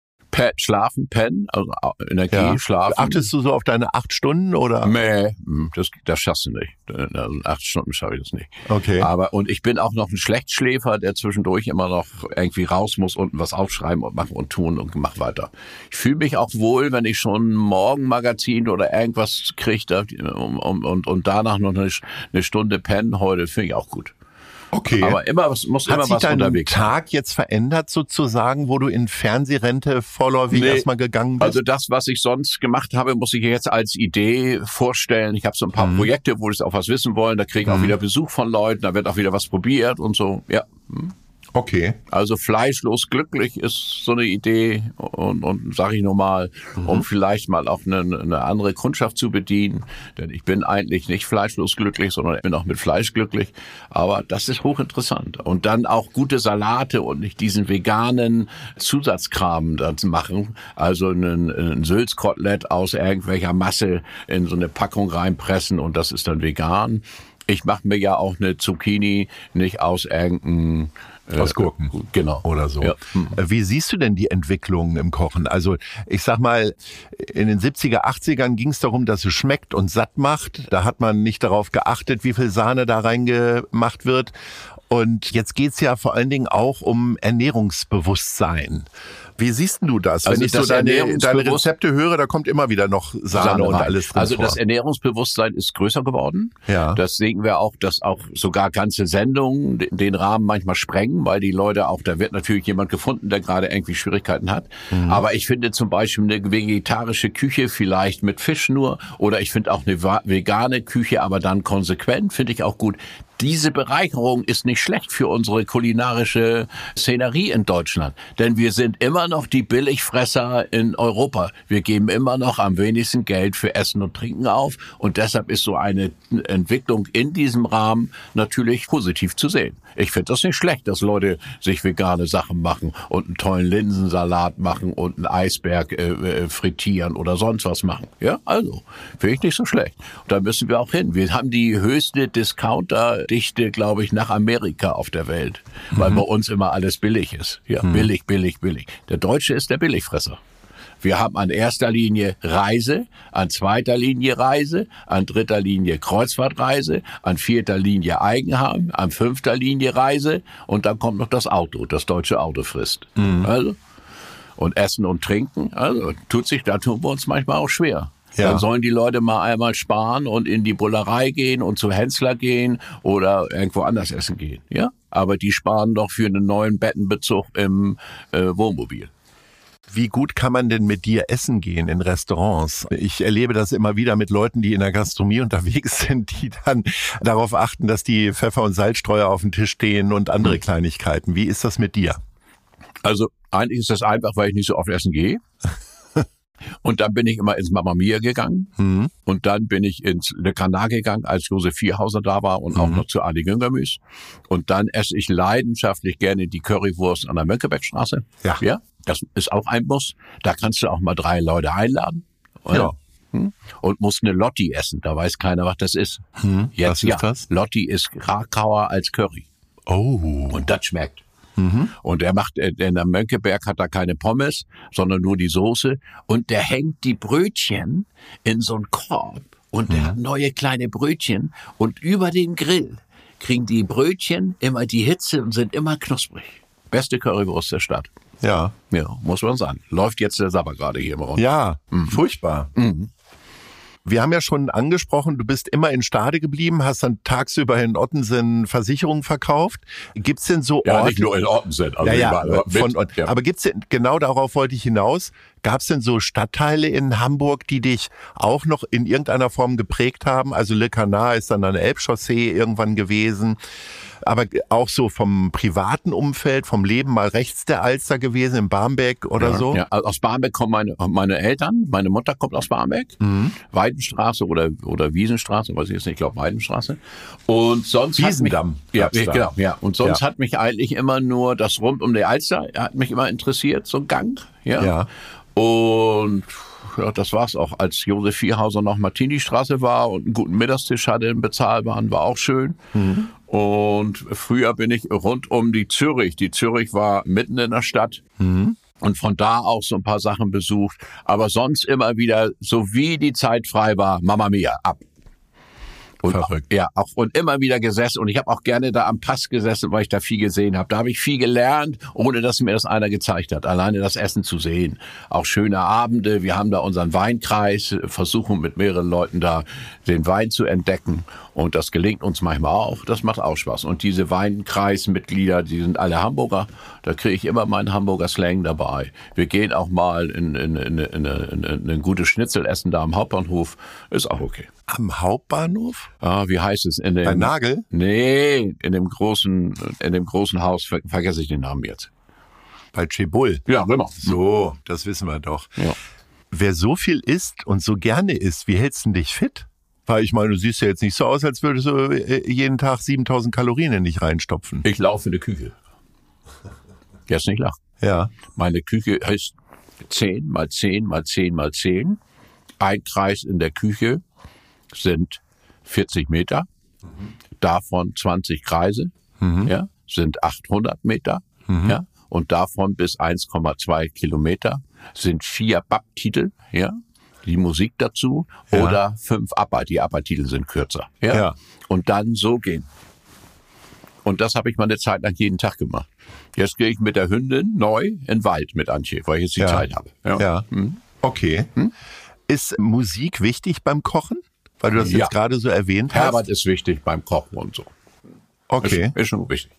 Schlafen, pennen, also Energie, schlafen. Achtest du so auf deine 8 Stunden oder? Nee, das schaffst du nicht. Also 8 Stunden schaffe ich das nicht. Okay. Und ich bin auch noch ein Schlechtschläfer, der zwischendurch immer noch irgendwie raus muss, unten was aufschreiben und machen und tun und mach weiter. Ich fühle mich auch wohl, wenn ich schon ein Morgenmagazin oder irgendwas kriege und danach noch eine Stunde pennen heute, finde ich auch gut. Okay. Aber muss immer was unterwegs sein. Hat sich dein Tag jetzt verändert sozusagen, wo du in Fernsehrente vorläufig erstmal gegangen bist? Also das, was ich sonst gemacht habe, muss ich jetzt als Idee vorstellen. Ich habe so ein paar Projekte, wo ich auch was wissen wollen. Da kriege ich auch wieder Besuch von Leuten, da wird auch wieder was probiert und so. Ja. Okay. Also fleischlos glücklich ist so eine Idee und sage ich nochmal, um vielleicht mal auch eine andere Kundschaft zu bedienen. Denn ich bin eigentlich nicht fleischlos glücklich, sondern ich bin auch mit Fleisch glücklich. Aber das ist hochinteressant. Und dann auch gute Salate und nicht diesen veganen Zusatzkram dann machen. Also ein Sülzkotelett aus irgendwelcher Masse in so eine Packung reinpressen und das ist dann vegan. Ich mache mir ja auch eine Zucchini nicht aus irgendeinem aus Gurken. Genau. Oder so. Ja. Wie siehst du denn die Entwicklung im Kochen? Also ich sag mal, in den 70er, 80ern ging es darum, dass es schmeckt und satt macht. Da hat man nicht darauf geachtet, wie viel Sahne da reingemacht wird. Und jetzt geht's ja vor allen Dingen auch um Ernährungsbewusstsein. Wie siehst du das? Also wenn ich so deine Rezepte höre, da kommt immer wieder noch Sahne und alles drin Also vor. das Ernährungsbewusstsein ist größer geworden. Ja. Das sehen wir auch, dass auch sogar ganze Sendungen den Rahmen manchmal sprengen, weil die Leute auch, da wird natürlich jemand gefunden, der gerade irgendwie Schwierigkeiten hat. Aber ich finde zum Beispiel eine vegetarische Küche vielleicht mit Fisch nur oder ich finde auch eine vegane Küche, aber dann konsequent, finde ich auch gut. Diese Bereicherung ist nicht schlecht für unsere kulinarische Szenerie in Deutschland. Denn wir sind immer noch die Billigfresser in Europa. Wir geben immer noch am wenigsten Geld für Essen und Trinken auf. Und deshalb ist so eine Entwicklung in diesem Rahmen natürlich positiv zu sehen. Ich finde das nicht schlecht, dass Leute sich vegane Sachen machen und einen tollen Linsensalat machen und einen Eisberg frittieren oder sonst was machen. Ja, also, finde ich nicht so schlecht. Und da müssen wir auch hin. Wir haben die höchste Discounter-Dichte, glaube ich, nach Amerika auf der Welt, weil bei uns immer alles billig ist. Ja, billig. Der Deutsche ist der Billigfresser. Wir haben an erster Linie Reise, an zweiter Linie Reise, an dritter Linie Kreuzfahrtreise, an vierter Linie Eigenheim, an fünfter Linie Reise und dann kommt noch das Auto. Das deutsche Auto frisst. Also, und Essen und Trinken, also da tun wir uns manchmal auch schwer. Ja. Dann sollen die Leute mal einmal sparen und in die Bullerei gehen und zu Hensler gehen oder irgendwo anders essen gehen. Ja, aber die sparen doch für einen neuen Bettenbezug im Wohnmobil. Wie gut kann man denn mit dir essen gehen in Restaurants? Ich erlebe das immer wieder mit Leuten, die in der Gastronomie unterwegs sind, die dann darauf achten, dass die Pfeffer- und Salzstreuer auf dem Tisch stehen und andere Kleinigkeiten. Wie ist das mit dir? Also eigentlich ist das einfach, weil ich nicht so oft essen gehe. Und dann bin ich immer ins Mamma Mia gegangen. Und dann bin ich ins Le Canard gegangen, als Josef Vierhauser da war und auch noch zu Adi Güngermüs. Und dann esse ich leidenschaftlich gerne die Currywurst an der Mönckebergstraße. Ja, das ist auch ein Muss. Da kannst du auch mal 3 Leute einladen. Oder? Ja. Und musst eine Lotti essen. Da weiß keiner, was das ist. Jetzt, was ist das? Lotti ist Krakauer als Curry. Oh. Und das schmeckt. Und der Mönckeberg hat da keine Pommes, sondern nur die Soße. Und der hängt die Brötchen in so einen Korb. Und der hat neue kleine Brötchen. Und über den Grill kriegen die Brötchen immer die Hitze und sind immer knusprig. Beste Currywurst der Stadt. Ja. Ja, muss man sagen. Läuft jetzt der Sabber gerade hier im Raum. Ja, furchtbar. Wir haben ja schon angesprochen, du bist immer in Stade geblieben, hast dann tagsüber in Ottensen Versicherungen verkauft. Gibt's denn so Orte? Ja, nicht nur in Ottensen, also überall. Aber gibt's denn, genau darauf wollte ich hinaus, gab's denn so Stadtteile in Hamburg, die dich auch noch in irgendeiner Form geprägt haben? Also Le Canard ist dann eine Elbchaussee irgendwann gewesen. Aber auch so vom privaten Umfeld, vom Leben mal rechts der Alster gewesen, in Barmbek oder so? Ja, aus Barmbek kommen meine Eltern. Meine Mutter kommt aus Barmbek. Weidenstraße oder Wiesenstraße, weiß ich jetzt nicht, ich glaube Weidenstraße. Und sonst Wiesendamm. Genau. Und sonst hat mich eigentlich immer nur das rund um die Alster, hat mich immer interessiert, so ein Gang. Ja. Und ja, das war's auch. Als Josef Vierhauser noch Martini-Straße war und einen guten Mittagstisch hatte, einen bezahlbaren, war auch schön. Und früher bin ich rund um die Zürich. Die Zürich war mitten in der Stadt. Und von da auch so ein paar Sachen besucht. Aber sonst immer wieder, so wie die Zeit frei war, Mamma Mia, ab. Und Verrückt. Ja, auch und immer wieder gesessen. Und ich habe auch gerne da am Pass gesessen, weil ich da viel gesehen habe. Da habe ich viel gelernt, ohne dass mir das einer gezeigt hat. Alleine das Essen zu sehen. Auch schöne Abende. Wir haben da unseren Weinkreis, versuchen mit mehreren Leuten da den Wein zu entdecken. Und das gelingt uns manchmal auch. Das macht auch Spaß. Und diese Weinkreismitglieder, die sind alle Hamburger. Da kriege ich immer meinen Hamburger Slang dabei. Wir gehen auch mal in ein gutes Schnitzel essen da am Hauptbahnhof. Ist auch okay. Am Hauptbahnhof? Ah, wie heißt es? Bei Nagel? Nee, in dem großen Haus, vergesse ich den Namen jetzt. Bei Chebul? Ja, immer. So, das wissen wir doch. Ja. Wer so viel isst und so gerne isst, wie hältst du dich fit? Weil ich meine, du siehst ja jetzt nicht so aus, als würdest du jeden Tag 7000 Kalorien in dich reinstopfen. Ich laufe in die Küche. Jetzt nicht lachen. Ja. Meine Küche heißt 10 mal 10 mal 10 mal 10. Ein Kreis in der Küche sind 40 Meter. Davon 20 Kreise, ja, sind 800 Meter. Ja, und davon bis 1,2 Kilometer sind 4 Bab-Titel, ja, die Musik dazu, Ja. oder 5 ABBA. Die ABBA-Titel sind kürzer. Ja? Ja. Und dann so gehen. Und das habe ich mal eine Zeit lang jeden Tag gemacht. Jetzt gehe ich mit der Hündin neu in den Wald mit Antje, weil ich jetzt die Zeit habe. Ja. Okay. Ist Musik wichtig beim Kochen? Weil du das Ja. jetzt gerade so erwähnt hast. Herbert ist wichtig beim Kochen und so. Okay. Ist schon wichtig.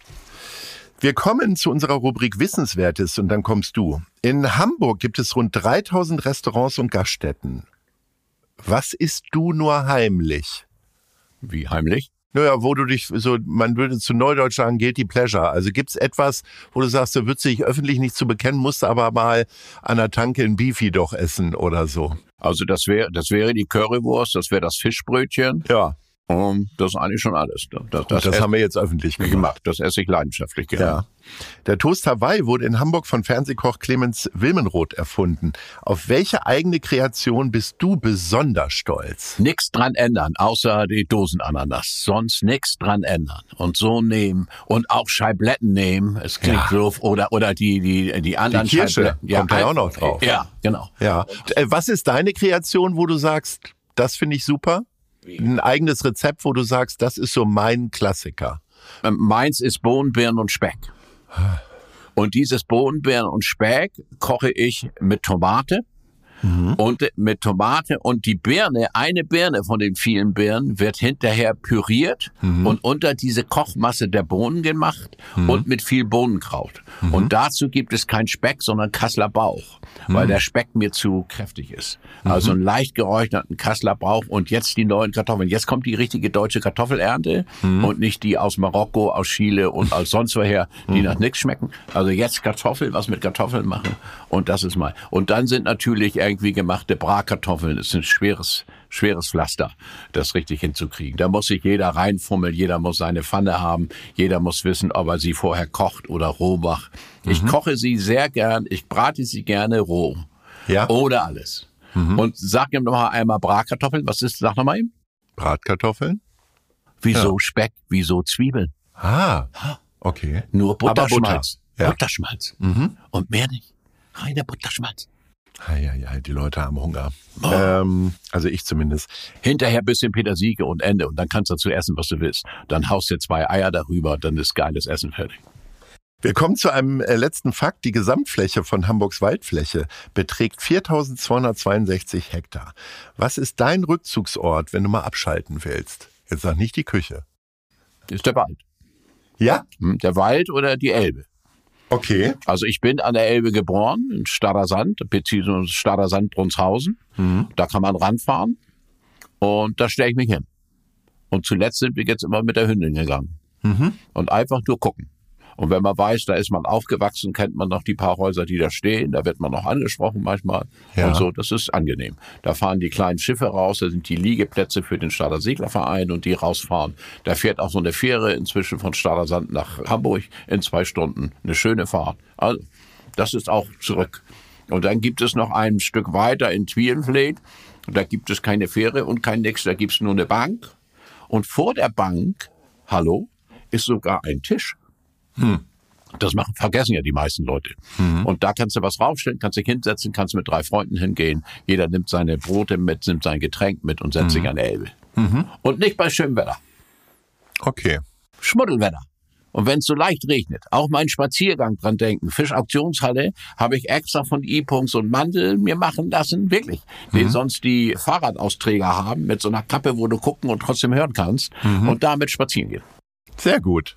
Wir kommen zu unserer Rubrik Wissenswertes und dann kommst du. In Hamburg gibt es rund 3000 Restaurants und Gaststätten. Was isst du nur heimlich? Wie heimlich? Naja, wo du dich so, man würde zu Neudeutsch sagen, guilty pleasure. Also gibt's etwas, wo du sagst, du würdest dich öffentlich nicht zu bekennen, musst aber mal an der Tanke ein Beefy doch essen oder so. Also das wäre die Currywurst, das wäre das Fischbrötchen. Ja. Das ist eigentlich schon alles. Das haben wir jetzt öffentlich gemacht. Das esse ich leidenschaftlich gerne. Ja. Der Toast Hawaii wurde in Hamburg von Fernsehkoch Clemens Wilmenroth erfunden. Auf welche eigene Kreation bist du besonders stolz? Nix dran ändern, außer die Dosenananas. Sonst nix dran ändern. Und so nehmen. Und auch Scheibletten nehmen. Es klingt doof. Oder die anderen Die Kirsche Scheibletten. kommt da auch noch drauf. Ja, genau. Ja. Was ist deine Kreation, wo du sagst, das finde ich super? Ein eigenes Rezept, wo du sagst, das ist so mein Klassiker. Meins ist Bohnenbeeren und Speck. Und dieses Bohnenbeeren und Speck koche ich mit Tomate. Und mit Tomate und die Birne, eine Birne von den vielen Birnen wird hinterher püriert und unter diese Kochmasse der Bohnen gemacht und mit viel Bohnenkraut. Und dazu gibt es kein Speck, sondern Kasseler Bauch, weil der Speck mir zu kräftig ist. Also einen leicht geräucherten Kasseler Bauch und jetzt die neuen Kartoffeln. Jetzt kommt die richtige deutsche Kartoffelernte und nicht die aus Marokko, aus Chile und aus sonst woher, die nach nichts schmecken. Also jetzt Kartoffeln, was mit Kartoffeln machen und das ist mal. Und dann sind natürlich irgendwie gemachte Bratkartoffeln. Das ist ein schweres Pflaster, das richtig hinzukriegen. Da muss sich jeder reinfummeln, jeder muss seine Pfanne haben, jeder muss wissen, ob er sie vorher kocht oder roh macht. Ich koche sie sehr gern, ich brate sie gerne roh. Ja. Oder alles. Und sag ihm noch mal einmal Bratkartoffeln. Was ist, sag noch mal ihm? Bratkartoffeln? Wieso Speck, wieso Zwiebeln? Ah, okay. Nur Aber Butterschmalz. Butter, ja. Butterschmalz. Und mehr nicht. Reiner Butterschmalz. Ja, die Leute haben Hunger. Also ich zumindest. Hinterher bisschen Petersilie und Ende. Und dann kannst du dazu essen, was du willst. Dann haust du 2 Eier darüber, dann ist geiles Essen fertig. Wir kommen zu einem letzten Fakt. Die Gesamtfläche von Hamburgs Waldfläche beträgt 4.262 Hektar. Was ist dein Rückzugsort, wenn du mal abschalten willst? Jetzt sag nicht die Küche. Das ist der Wald. Ja? Der Wald oder die Elbe. Okay. Also ich bin an der Elbe geboren, in Stadtersand, beziehungsweise Stadtersand-Brunshausen. Da kann man ranfahren und da stelle ich mich hin. Und zuletzt sind wir jetzt immer mit der Hündin gegangen. Und einfach nur gucken. Und wenn man weiß, da ist man aufgewachsen, kennt man noch die paar Häuser, die da stehen. Da wird man noch angesprochen manchmal. Ja. Und so, das ist angenehm. Da fahren die kleinen Schiffe raus, da sind die Liegeplätze für den Stadter Seglerverein und die rausfahren. Da fährt auch so eine Fähre inzwischen von Stadtersand nach Hamburg in 2 Stunden. Eine schöne Fahrt. Also, das ist auch zurück. Und dann gibt es noch ein Stück weiter in Twierenfleet. Da gibt es keine Fähre und kein Nix, da gibt es nur eine Bank. Und vor der Bank hallo, ist sogar ein Tisch. Das vergessen ja die meisten Leute. Und da kannst du was raufstellen, kannst dich hinsetzen, kannst mit 3 Freunden hingehen. Jeder nimmt seine Brote mit, nimmt sein Getränk mit und setzt sich an die Elbe. Und nicht bei schönem Wetter. Okay. Schmuddelwetter. Und wenn es so leicht regnet, auch meinen Spaziergang dran denken. Fischauktionshalle habe ich extra von E-Punkt so einen Mantel mir machen lassen, wirklich. Den sonst die Fahrradausträger haben, mit so einer Kappe, wo du gucken und trotzdem hören kannst. Und damit spazieren gehen. Sehr gut.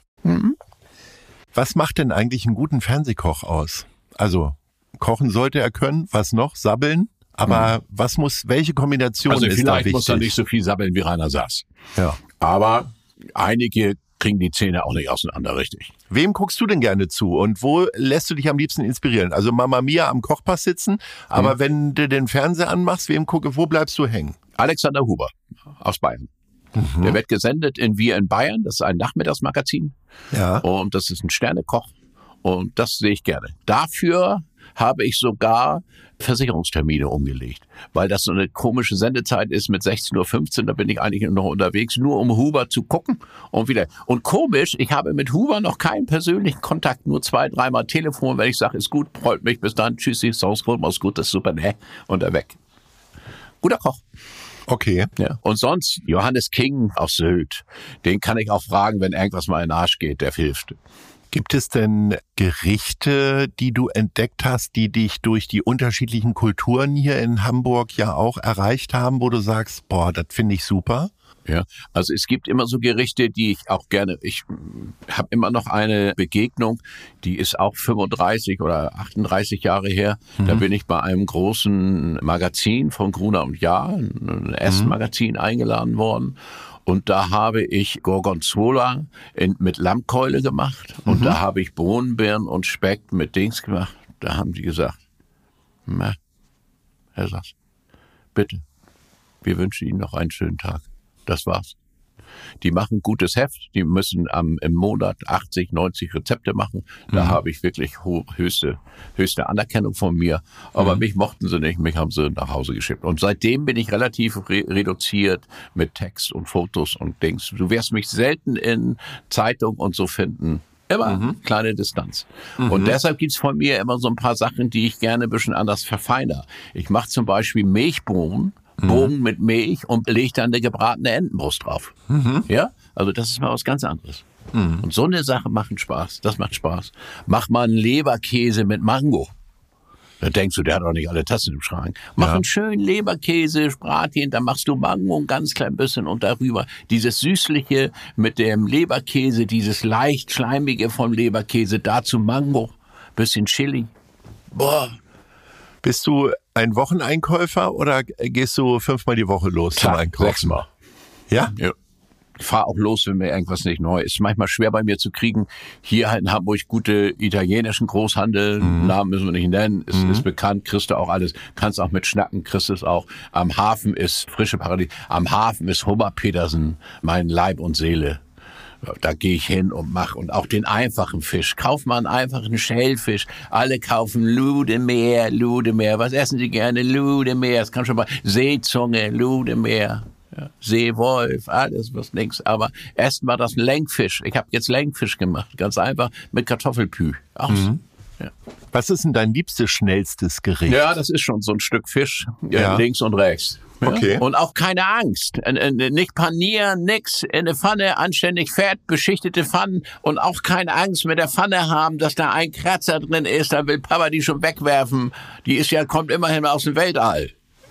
Was macht denn eigentlich einen guten Fernsehkoch aus? Also, kochen sollte er können, was noch? Sabbeln? Aber welche Kombination ist da wichtig? Also vielleicht muss er nicht so viel sabbeln wie Rainer Sass. Ja. Aber einige kriegen die Zähne auch nicht auseinander, richtig. Wem guckst du denn gerne zu und wo lässt du dich am liebsten inspirieren? Also Mama Mia am Kochpass sitzen, aber wenn du den Fernseher anmachst, wo bleibst du hängen? Alexander Huber aus Bayern. Der wird gesendet in Wir in Bayern, das ist ein Nachmittagsmagazin. Ja. Und das ist ein Sternekoch und das sehe ich gerne. Dafür habe ich sogar Versicherungstermine umgelegt, weil das so eine komische Sendezeit ist mit 16:15 Uhr, da bin ich eigentlich noch unterwegs, nur um Huber zu gucken und wieder. Und komisch, ich habe mit Huber noch keinen persönlichen Kontakt, nur 2-3 Mal Telefon, wenn ich sage, ist gut, freut mich, bis dann, tschüssi, Sauce, mach's gut, das ist super, ne, und er weg. Guter Koch. Okay. Ja. Und sonst Johannes King aus Sylt, den kann ich auch fragen, wenn irgendwas mal in den Arsch geht, der hilft. Gibt es denn Gerichte, die du entdeckt hast, die dich durch die unterschiedlichen Kulturen hier in Hamburg ja auch erreicht haben, wo du sagst, boah, das finde ich super? Ja, also es gibt immer so Gerichte, die ich auch gerne, ich habe immer noch eine Begegnung, die ist auch 35 oder 38 Jahre her. Da bin ich bei einem großen Magazin von Gruner und Jahr, ein Essmagazin, eingeladen worden. Und da habe ich Gorgonzola mit Lammkeule gemacht. Und da habe ich Bohnenbeeren und Speck mit Dings gemacht. Da haben die gesagt, na, Herr Sass, bitte, wir wünschen Ihnen noch einen schönen Tag. Das war's. Die machen gutes Heft, die müssen im Monat 80, 90 Rezepte machen. Da habe ich wirklich höchste Anerkennung von mir. Aber mich mochten sie nicht, mich haben sie nach Hause geschickt. Und seitdem bin ich relativ reduziert mit Text und Fotos und Dings. Du wirst mich selten in Zeitung und so finden. Immer kleine Distanz. Und deshalb gibt's von mir immer so ein paar Sachen, die ich gerne ein bisschen anders verfeinere. Ich mache zum Beispiel Milchbohnen, Bogen mit Milch und lege dann eine gebratene Entenbrust drauf. Ja, also das ist mal was ganz anderes. Und so eine Sache macht Spaß. Das macht Spaß. Mach mal einen Leberkäse mit Mango. Da denkst du, der hat auch nicht alle Tassen im Schrank. Mach einen schönen Leberkäse, Bratchen, dann machst du Mango ein ganz klein bisschen und darüber dieses Süßliche mit dem Leberkäse, dieses leicht Schleimige vom Leberkäse, dazu Mango, bisschen Chili. Boah. Bist du ein Wocheneinkäufer oder gehst du 5-mal die Woche los zum Einkaufen? 6-mal. Ja? Ja. Ich fahre auch los, wenn mir irgendwas nicht neu ist. Manchmal schwer bei mir zu kriegen. Hier halt in Hamburg gute italienischen Großhandel. Namen müssen wir nicht nennen. Ist bekannt, kriegst du auch alles. Kannst auch mit Schnacken, kriegst es auch. Am Hafen ist frische Paradies. Am Hafen ist Hummer Petersen, mein Leib und Seele. Da gehe ich hin und mache. Und auch den einfachen Fisch. Kauf mal einen einfachen Schellfisch. Alle kaufen Ludemeer. Was essen Sie gerne? Ludemeer. Das kann schon mal Seezunge, Ludemeer. Ja, Seewolf, alles was nix. Aber erst mal das Lenkfisch. Ich habe jetzt Lenkfisch gemacht. Ganz einfach mit Kartoffelpü. Ja. Was ist denn dein liebstes, schnellstes Gericht? Ja, das ist schon so ein Stück Fisch. Links und rechts. Ja? Okay. Und auch keine Angst. Nicht panieren, nix. In eine Pfanne, anständig Fett, beschichtete Pfannen. Und auch keine Angst mit der Pfanne haben, dass da ein Kratzer drin ist. Da will Papa die schon wegwerfen. Die kommt immerhin aus dem Weltall.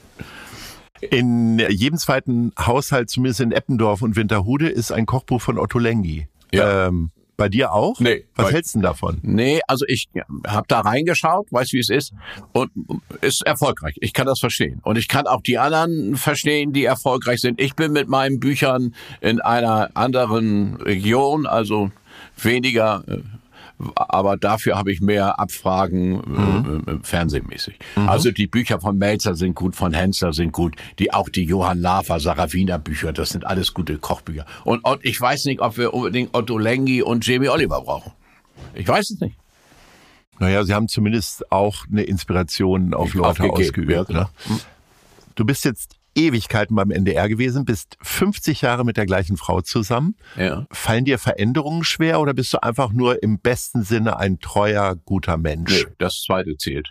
In jedem zweiten Haushalt, zumindest in Eppendorf und Winterhude, ist ein Kochbuch von Otto Lengi. Ja. Bei dir auch? Nee. Was hältst du denn davon? Nee, also ich habe da reingeschaut, weiß wie es ist und ist erfolgreich. Ich kann das verstehen. Und ich kann auch die anderen verstehen, die erfolgreich sind. Ich bin mit meinen Büchern in einer anderen Region, also weniger, aber dafür habe ich mehr Abfragen fernsehmäßig. Also die Bücher von Melzer sind gut, von Hensler sind gut, auch die Johann Lafer, Sarafina Bücher, das sind alles gute Kochbücher. Und ich weiß nicht, ob wir unbedingt Otto Lengi und Jamie Oliver brauchen. Ich weiß es nicht. Naja, sie haben zumindest auch eine Inspiration auf Leute ausgeübt. Ja, ne? Du bist jetzt Ewigkeiten beim NDR gewesen, bist 50 Jahre mit der gleichen Frau zusammen. Ja. Fallen dir Veränderungen schwer oder bist du einfach nur im besten Sinne ein treuer, guter Mensch? Nee, das Zweite zählt.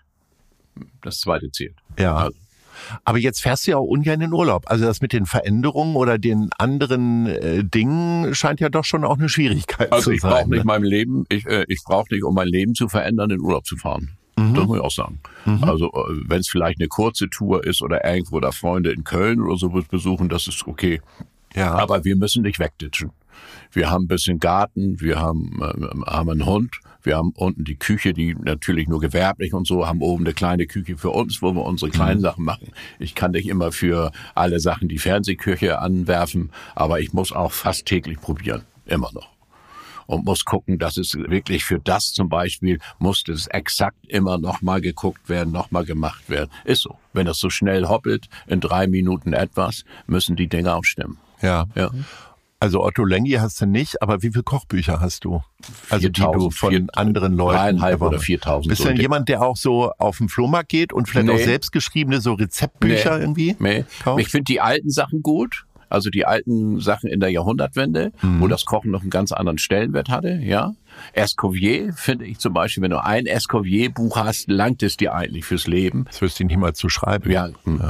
Ja. Also, Aber jetzt fährst du ja auch ungern in Urlaub. Also das mit den Veränderungen oder den anderen Dingen scheint ja doch schon auch eine Schwierigkeit zu sein. ich brauche nicht mein Leben, ich brauche nicht, um mein Leben zu verändern, in Urlaub zu fahren. Das muss ich auch sagen. Also wenn es vielleicht eine kurze Tour ist oder irgendwo da Freunde in Köln oder so besuchen, das ist okay. Ja. Aber wir müssen nicht wegditschen. Wir haben ein bisschen Garten, wir haben einen Hund, wir haben unten die Küche, die natürlich nur gewerblich und so, haben oben eine kleine Küche für uns, wo wir unsere kleinen Sachen machen. Ich kann nicht immer für alle Sachen die Fernsehküche anwerfen, aber ich muss auch fast täglich probieren. Immer noch. Und muss gucken, dass es wirklich für das zum Beispiel, muss das exakt immer nochmal geguckt werden, nochmal gemacht werden. Ist so. Wenn das so schnell hoppelt, in 3 Minuten etwas, müssen die Dinge auch stimmen. Ja. Also Otto Lengi hast du nicht, aber wie viele Kochbücher hast du? Also die du von anderen Leuten... 3.500 oder 4.000. Bist du denn jemand, der auch so auf den Flohmarkt geht und vielleicht auch selbstgeschriebene so Rezeptbücher irgendwie? Nee. Ich finde die alten Sachen gut. Also die alten Sachen in der Jahrhundertwende, wo das Kochen noch einen ganz anderen Stellenwert hatte, ja. Escoffier finde ich zum Beispiel, wenn du ein Escoffier-Buch hast, langt es dir eigentlich fürs Leben. Das wirst du nicht mal zu schreiben. Ja.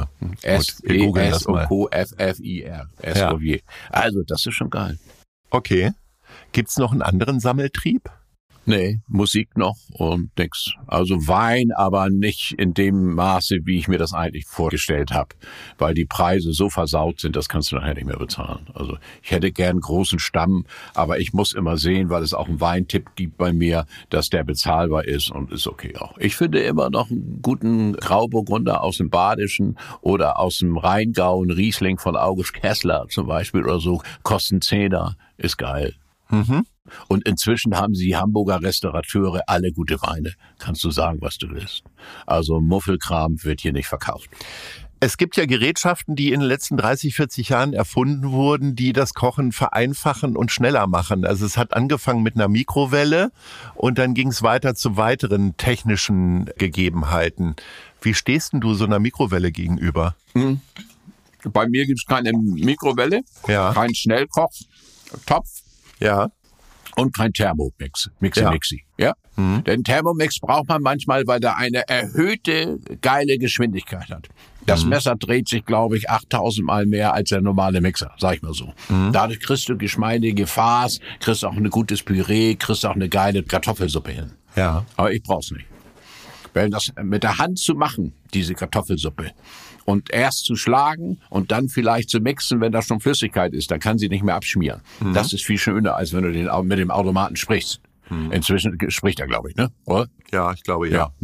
S-E-S-O-K-F-F-I-R. Escoffier. Also das ist schon geil. Okay. Gibt's noch einen anderen Sammeltrieb? Nee, Musik noch und nix. Also Wein, aber nicht in dem Maße, wie ich mir das eigentlich vorgestellt habe. Weil die Preise so versaut sind, das kannst du nachher nicht mehr bezahlen. Also ich hätte gern großen Stamm, aber ich muss immer sehen, weil es auch einen Weintipp gibt bei mir, dass der bezahlbar ist und ist okay auch. Ich finde immer noch einen guten Grauburgunder aus dem Badischen oder aus dem Rheingau, ein Riesling von August Kessler zum Beispiel oder so, kosten 10er, ist geil. Und inzwischen haben die Hamburger Restaurateure alle gute Weine. Kannst du sagen, was du willst. Also Muffelkram wird hier nicht verkauft. Es gibt ja Gerätschaften, die in den letzten 30, 40 Jahren erfunden wurden, die das Kochen vereinfachen und schneller machen. Also es hat angefangen mit einer Mikrowelle und dann ging es weiter zu weiteren technischen Gegebenheiten. Wie stehst denn du so einer Mikrowelle gegenüber? Bei mir gibt es keine Mikrowelle, keinen Schnellkochtopf. Ja. Und kein Thermomix. Mixi. Ja? Den Thermomix braucht man manchmal, weil der eine erhöhte, geile Geschwindigkeit hat. Das Messer dreht sich, glaube ich, 8000 Mal mehr als der normale Mixer, sag ich mal so. Dadurch kriegst du geschmeidige Farce, kriegst auch ein gutes Püree, kriegst auch eine geile Kartoffelsuppe hin. Ja. Aber ich brauch's nicht. Weil das mit der Hand zu machen, diese Kartoffelsuppe, und erst zu schlagen und dann vielleicht zu mixen, wenn da schon Flüssigkeit ist, dann kann sie nicht mehr abschmieren. Das ist viel schöner, als wenn du mit dem Automaten sprichst. Inzwischen spricht er, glaube ich, ne? Oder? Ja, ich glaube, ja.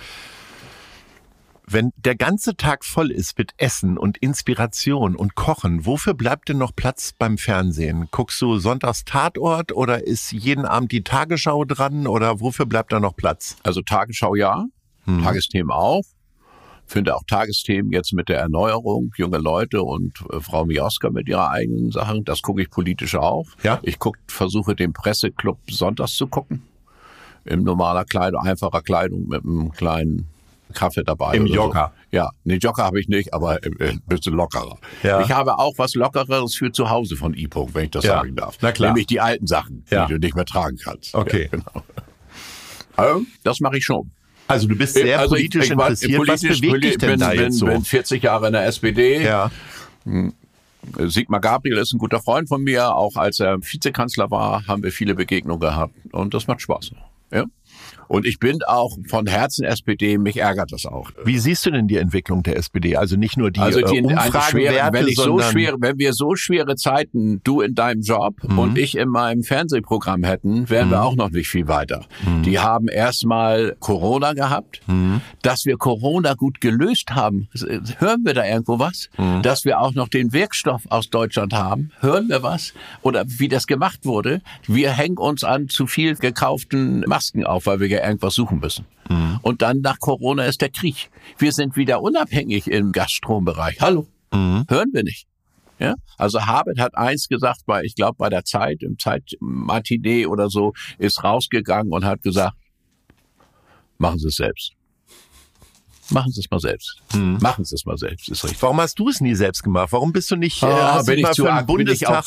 Wenn der ganze Tag voll ist mit Essen und Inspiration und Kochen, wofür bleibt denn noch Platz beim Fernsehen? Guckst du sonntags Tatort oder ist jeden Abend die Tagesschau dran oder wofür bleibt da noch Platz? Also Tagesschau ja, Tagesthemen auch. Finde auch Tagesthemen jetzt mit der Erneuerung, junge Leute und Frau Mioska mit ihrer eigenen Sachen. Das gucke ich politisch auch. Ja? Ich versuche den Presseclub sonntags zu gucken. In normaler Kleidung, einfacher Kleidung mit einem kleinen Kaffee dabei. Im Jogger? So. Ja, nee, Jogger habe ich nicht, aber ein bisschen lockerer. Ja. Ich habe auch was Lockereres für zu Hause von E-Punkt, wenn ich das sagen darf. Na klar. Nämlich die alten Sachen, die du nicht mehr tragen kannst. Okay. Ja, genau. Also, das mache ich schon. Also du bist sehr politisch interessiert. Was bewegt dich denn da jetzt so? Ich bin 40 Jahre in der SPD. Ja. Sigmar Gabriel ist ein guter Freund von mir. Auch als er Vizekanzler war, haben wir viele Begegnungen gehabt. Und das macht Spaß. Ja. Und ich bin auch von Herzen SPD, mich ärgert das auch. Wie siehst du denn die Entwicklung der SPD? Also nicht nur die Umfragenwerte, wenn wir so schwere Zeiten, du in deinem Job und ich in meinem Fernsehprogramm hätten, wären wir auch noch nicht viel weiter. Die haben erstmal Corona gehabt. Dass wir Corona gut gelöst haben, hören wir da irgendwo was? Dass wir auch noch den Wirkstoff aus Deutschland haben, hören wir was? Oder wie das gemacht wurde? Wir hängen uns an zu viel gekauften Masken auf, weil wir irgendwas suchen müssen. Und dann nach Corona ist der Krieg. Wir sind wieder unabhängig im Gasstrombereich. Hallo? Hören wir nicht. Ja? Also Habeck hat eins gesagt, ich glaube bei der Zeit, im Zeitmatinee oder so, ist rausgegangen und hat gesagt, machen Sie es selbst. Machen Sie es mal selbst. Machen Sie es mal selbst, ist richtig. Warum hast du es nie selbst gemacht? Warum bist du nicht bin ich zu arg, Bundestag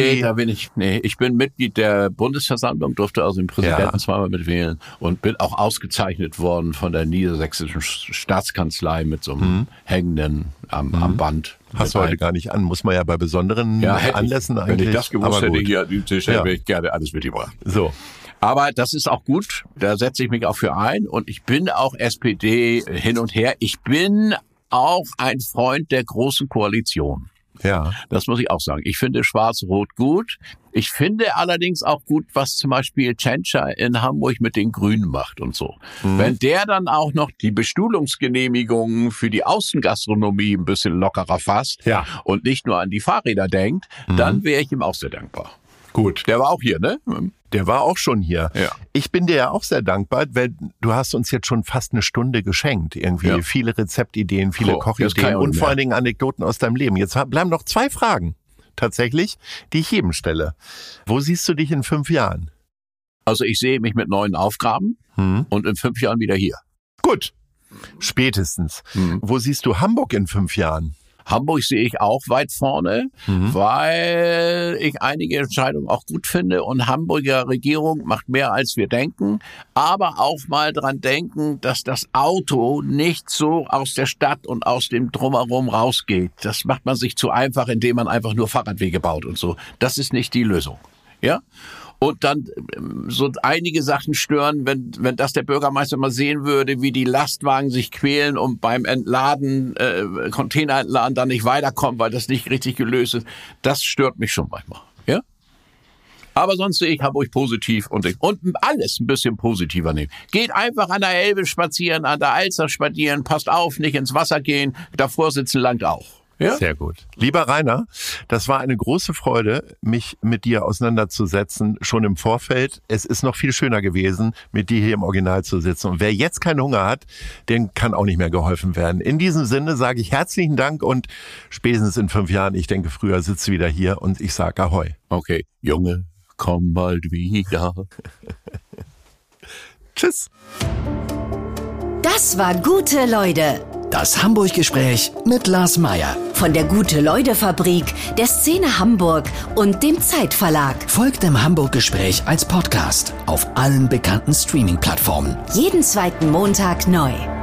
ich bin Mitglied der Bundesversammlung, durfte also den Präsidenten zweimal mitwählen und bin auch ausgezeichnet worden von der niedersächsischen Staatskanzlei mit so einem hängenden am Band. Hast du heute gar nicht an, muss man ja bei besonderen Anlässen eigentlich. Wenn ich das gewusst hätte hier an dem Tisch, hätte ich gerne alles mitgebracht. So. Aber das ist auch gut, da setze ich mich auch für ein und ich bin auch SPD hin und her. Ich bin auch ein Freund der großen Koalition. Ja. Das muss ich auch sagen. Ich finde Schwarz-Rot gut. Ich finde allerdings auch gut, was zum Beispiel Tschentscher in Hamburg mit den Grünen macht und so. Wenn der dann auch noch die Bestuhlungsgenehmigungen für die Außengastronomie ein bisschen lockerer fasst und nicht nur an die Fahrräder denkt, dann wäre ich ihm auch sehr dankbar. Gut. Der war auch hier, ne? Der war auch schon hier. Ja. Ich bin dir ja auch sehr dankbar, weil du hast uns jetzt schon fast eine Stunde geschenkt. Irgendwie viele Rezeptideen, viele Kochideen und vor allen Dingen Anekdoten aus deinem Leben. Jetzt bleiben noch 2 Fragen tatsächlich, die ich jedem stelle. Wo siehst du dich in 5 Jahren? Also ich sehe mich mit neuen Aufgaben und in 5 Jahren wieder hier. Gut. Spätestens. Wo siehst du Hamburg in 5 Jahren? Hamburg sehe ich auch weit vorne, weil ich einige Entscheidungen auch gut finde und Hamburger Regierung macht mehr, als wir denken, aber auch mal dran denken, dass das Auto nicht so aus der Stadt und aus dem Drumherum rausgeht. Das macht man sich zu einfach, indem man einfach nur Fahrradwege baut und so. Das ist nicht die Lösung. Ja? Und dann so einige Sachen stören, wenn das der Bürgermeister mal sehen würde, wie die Lastwagen sich quälen und beim Entladen, Container entladen, dann nicht weiterkommen, weil das nicht richtig gelöst ist. Das stört mich schon manchmal. Ja? Aber sonst sehe ich Hamburg positiv und alles ein bisschen positiver nehmen. Geht einfach an der Elbe spazieren, an der Alster spazieren, passt auf, nicht ins Wasser gehen, davor sitzen langt auch. Ja? Sehr gut. Lieber Rainer, das war eine große Freude, mich mit dir auseinanderzusetzen, schon im Vorfeld. Es ist noch viel schöner gewesen, mit dir hier im Original zu sitzen. Und wer jetzt keinen Hunger hat, dem kann auch nicht mehr geholfen werden. In diesem Sinne sage ich herzlichen Dank und spätestens in 5 Jahren, ich denke früher, sitzt du wieder hier und ich sage Ahoi. Okay, Junge, komm bald wieder. Tschüss. Das war Gute Leute. Das Hamburg-Gespräch mit Lars Meier. Von der Gute-Leute-Fabrik, der Szene Hamburg und dem Zeitverlag. Folgt dem Hamburg-Gespräch als Podcast auf allen bekannten Streaming-Plattformen. Jeden 2. Montag neu.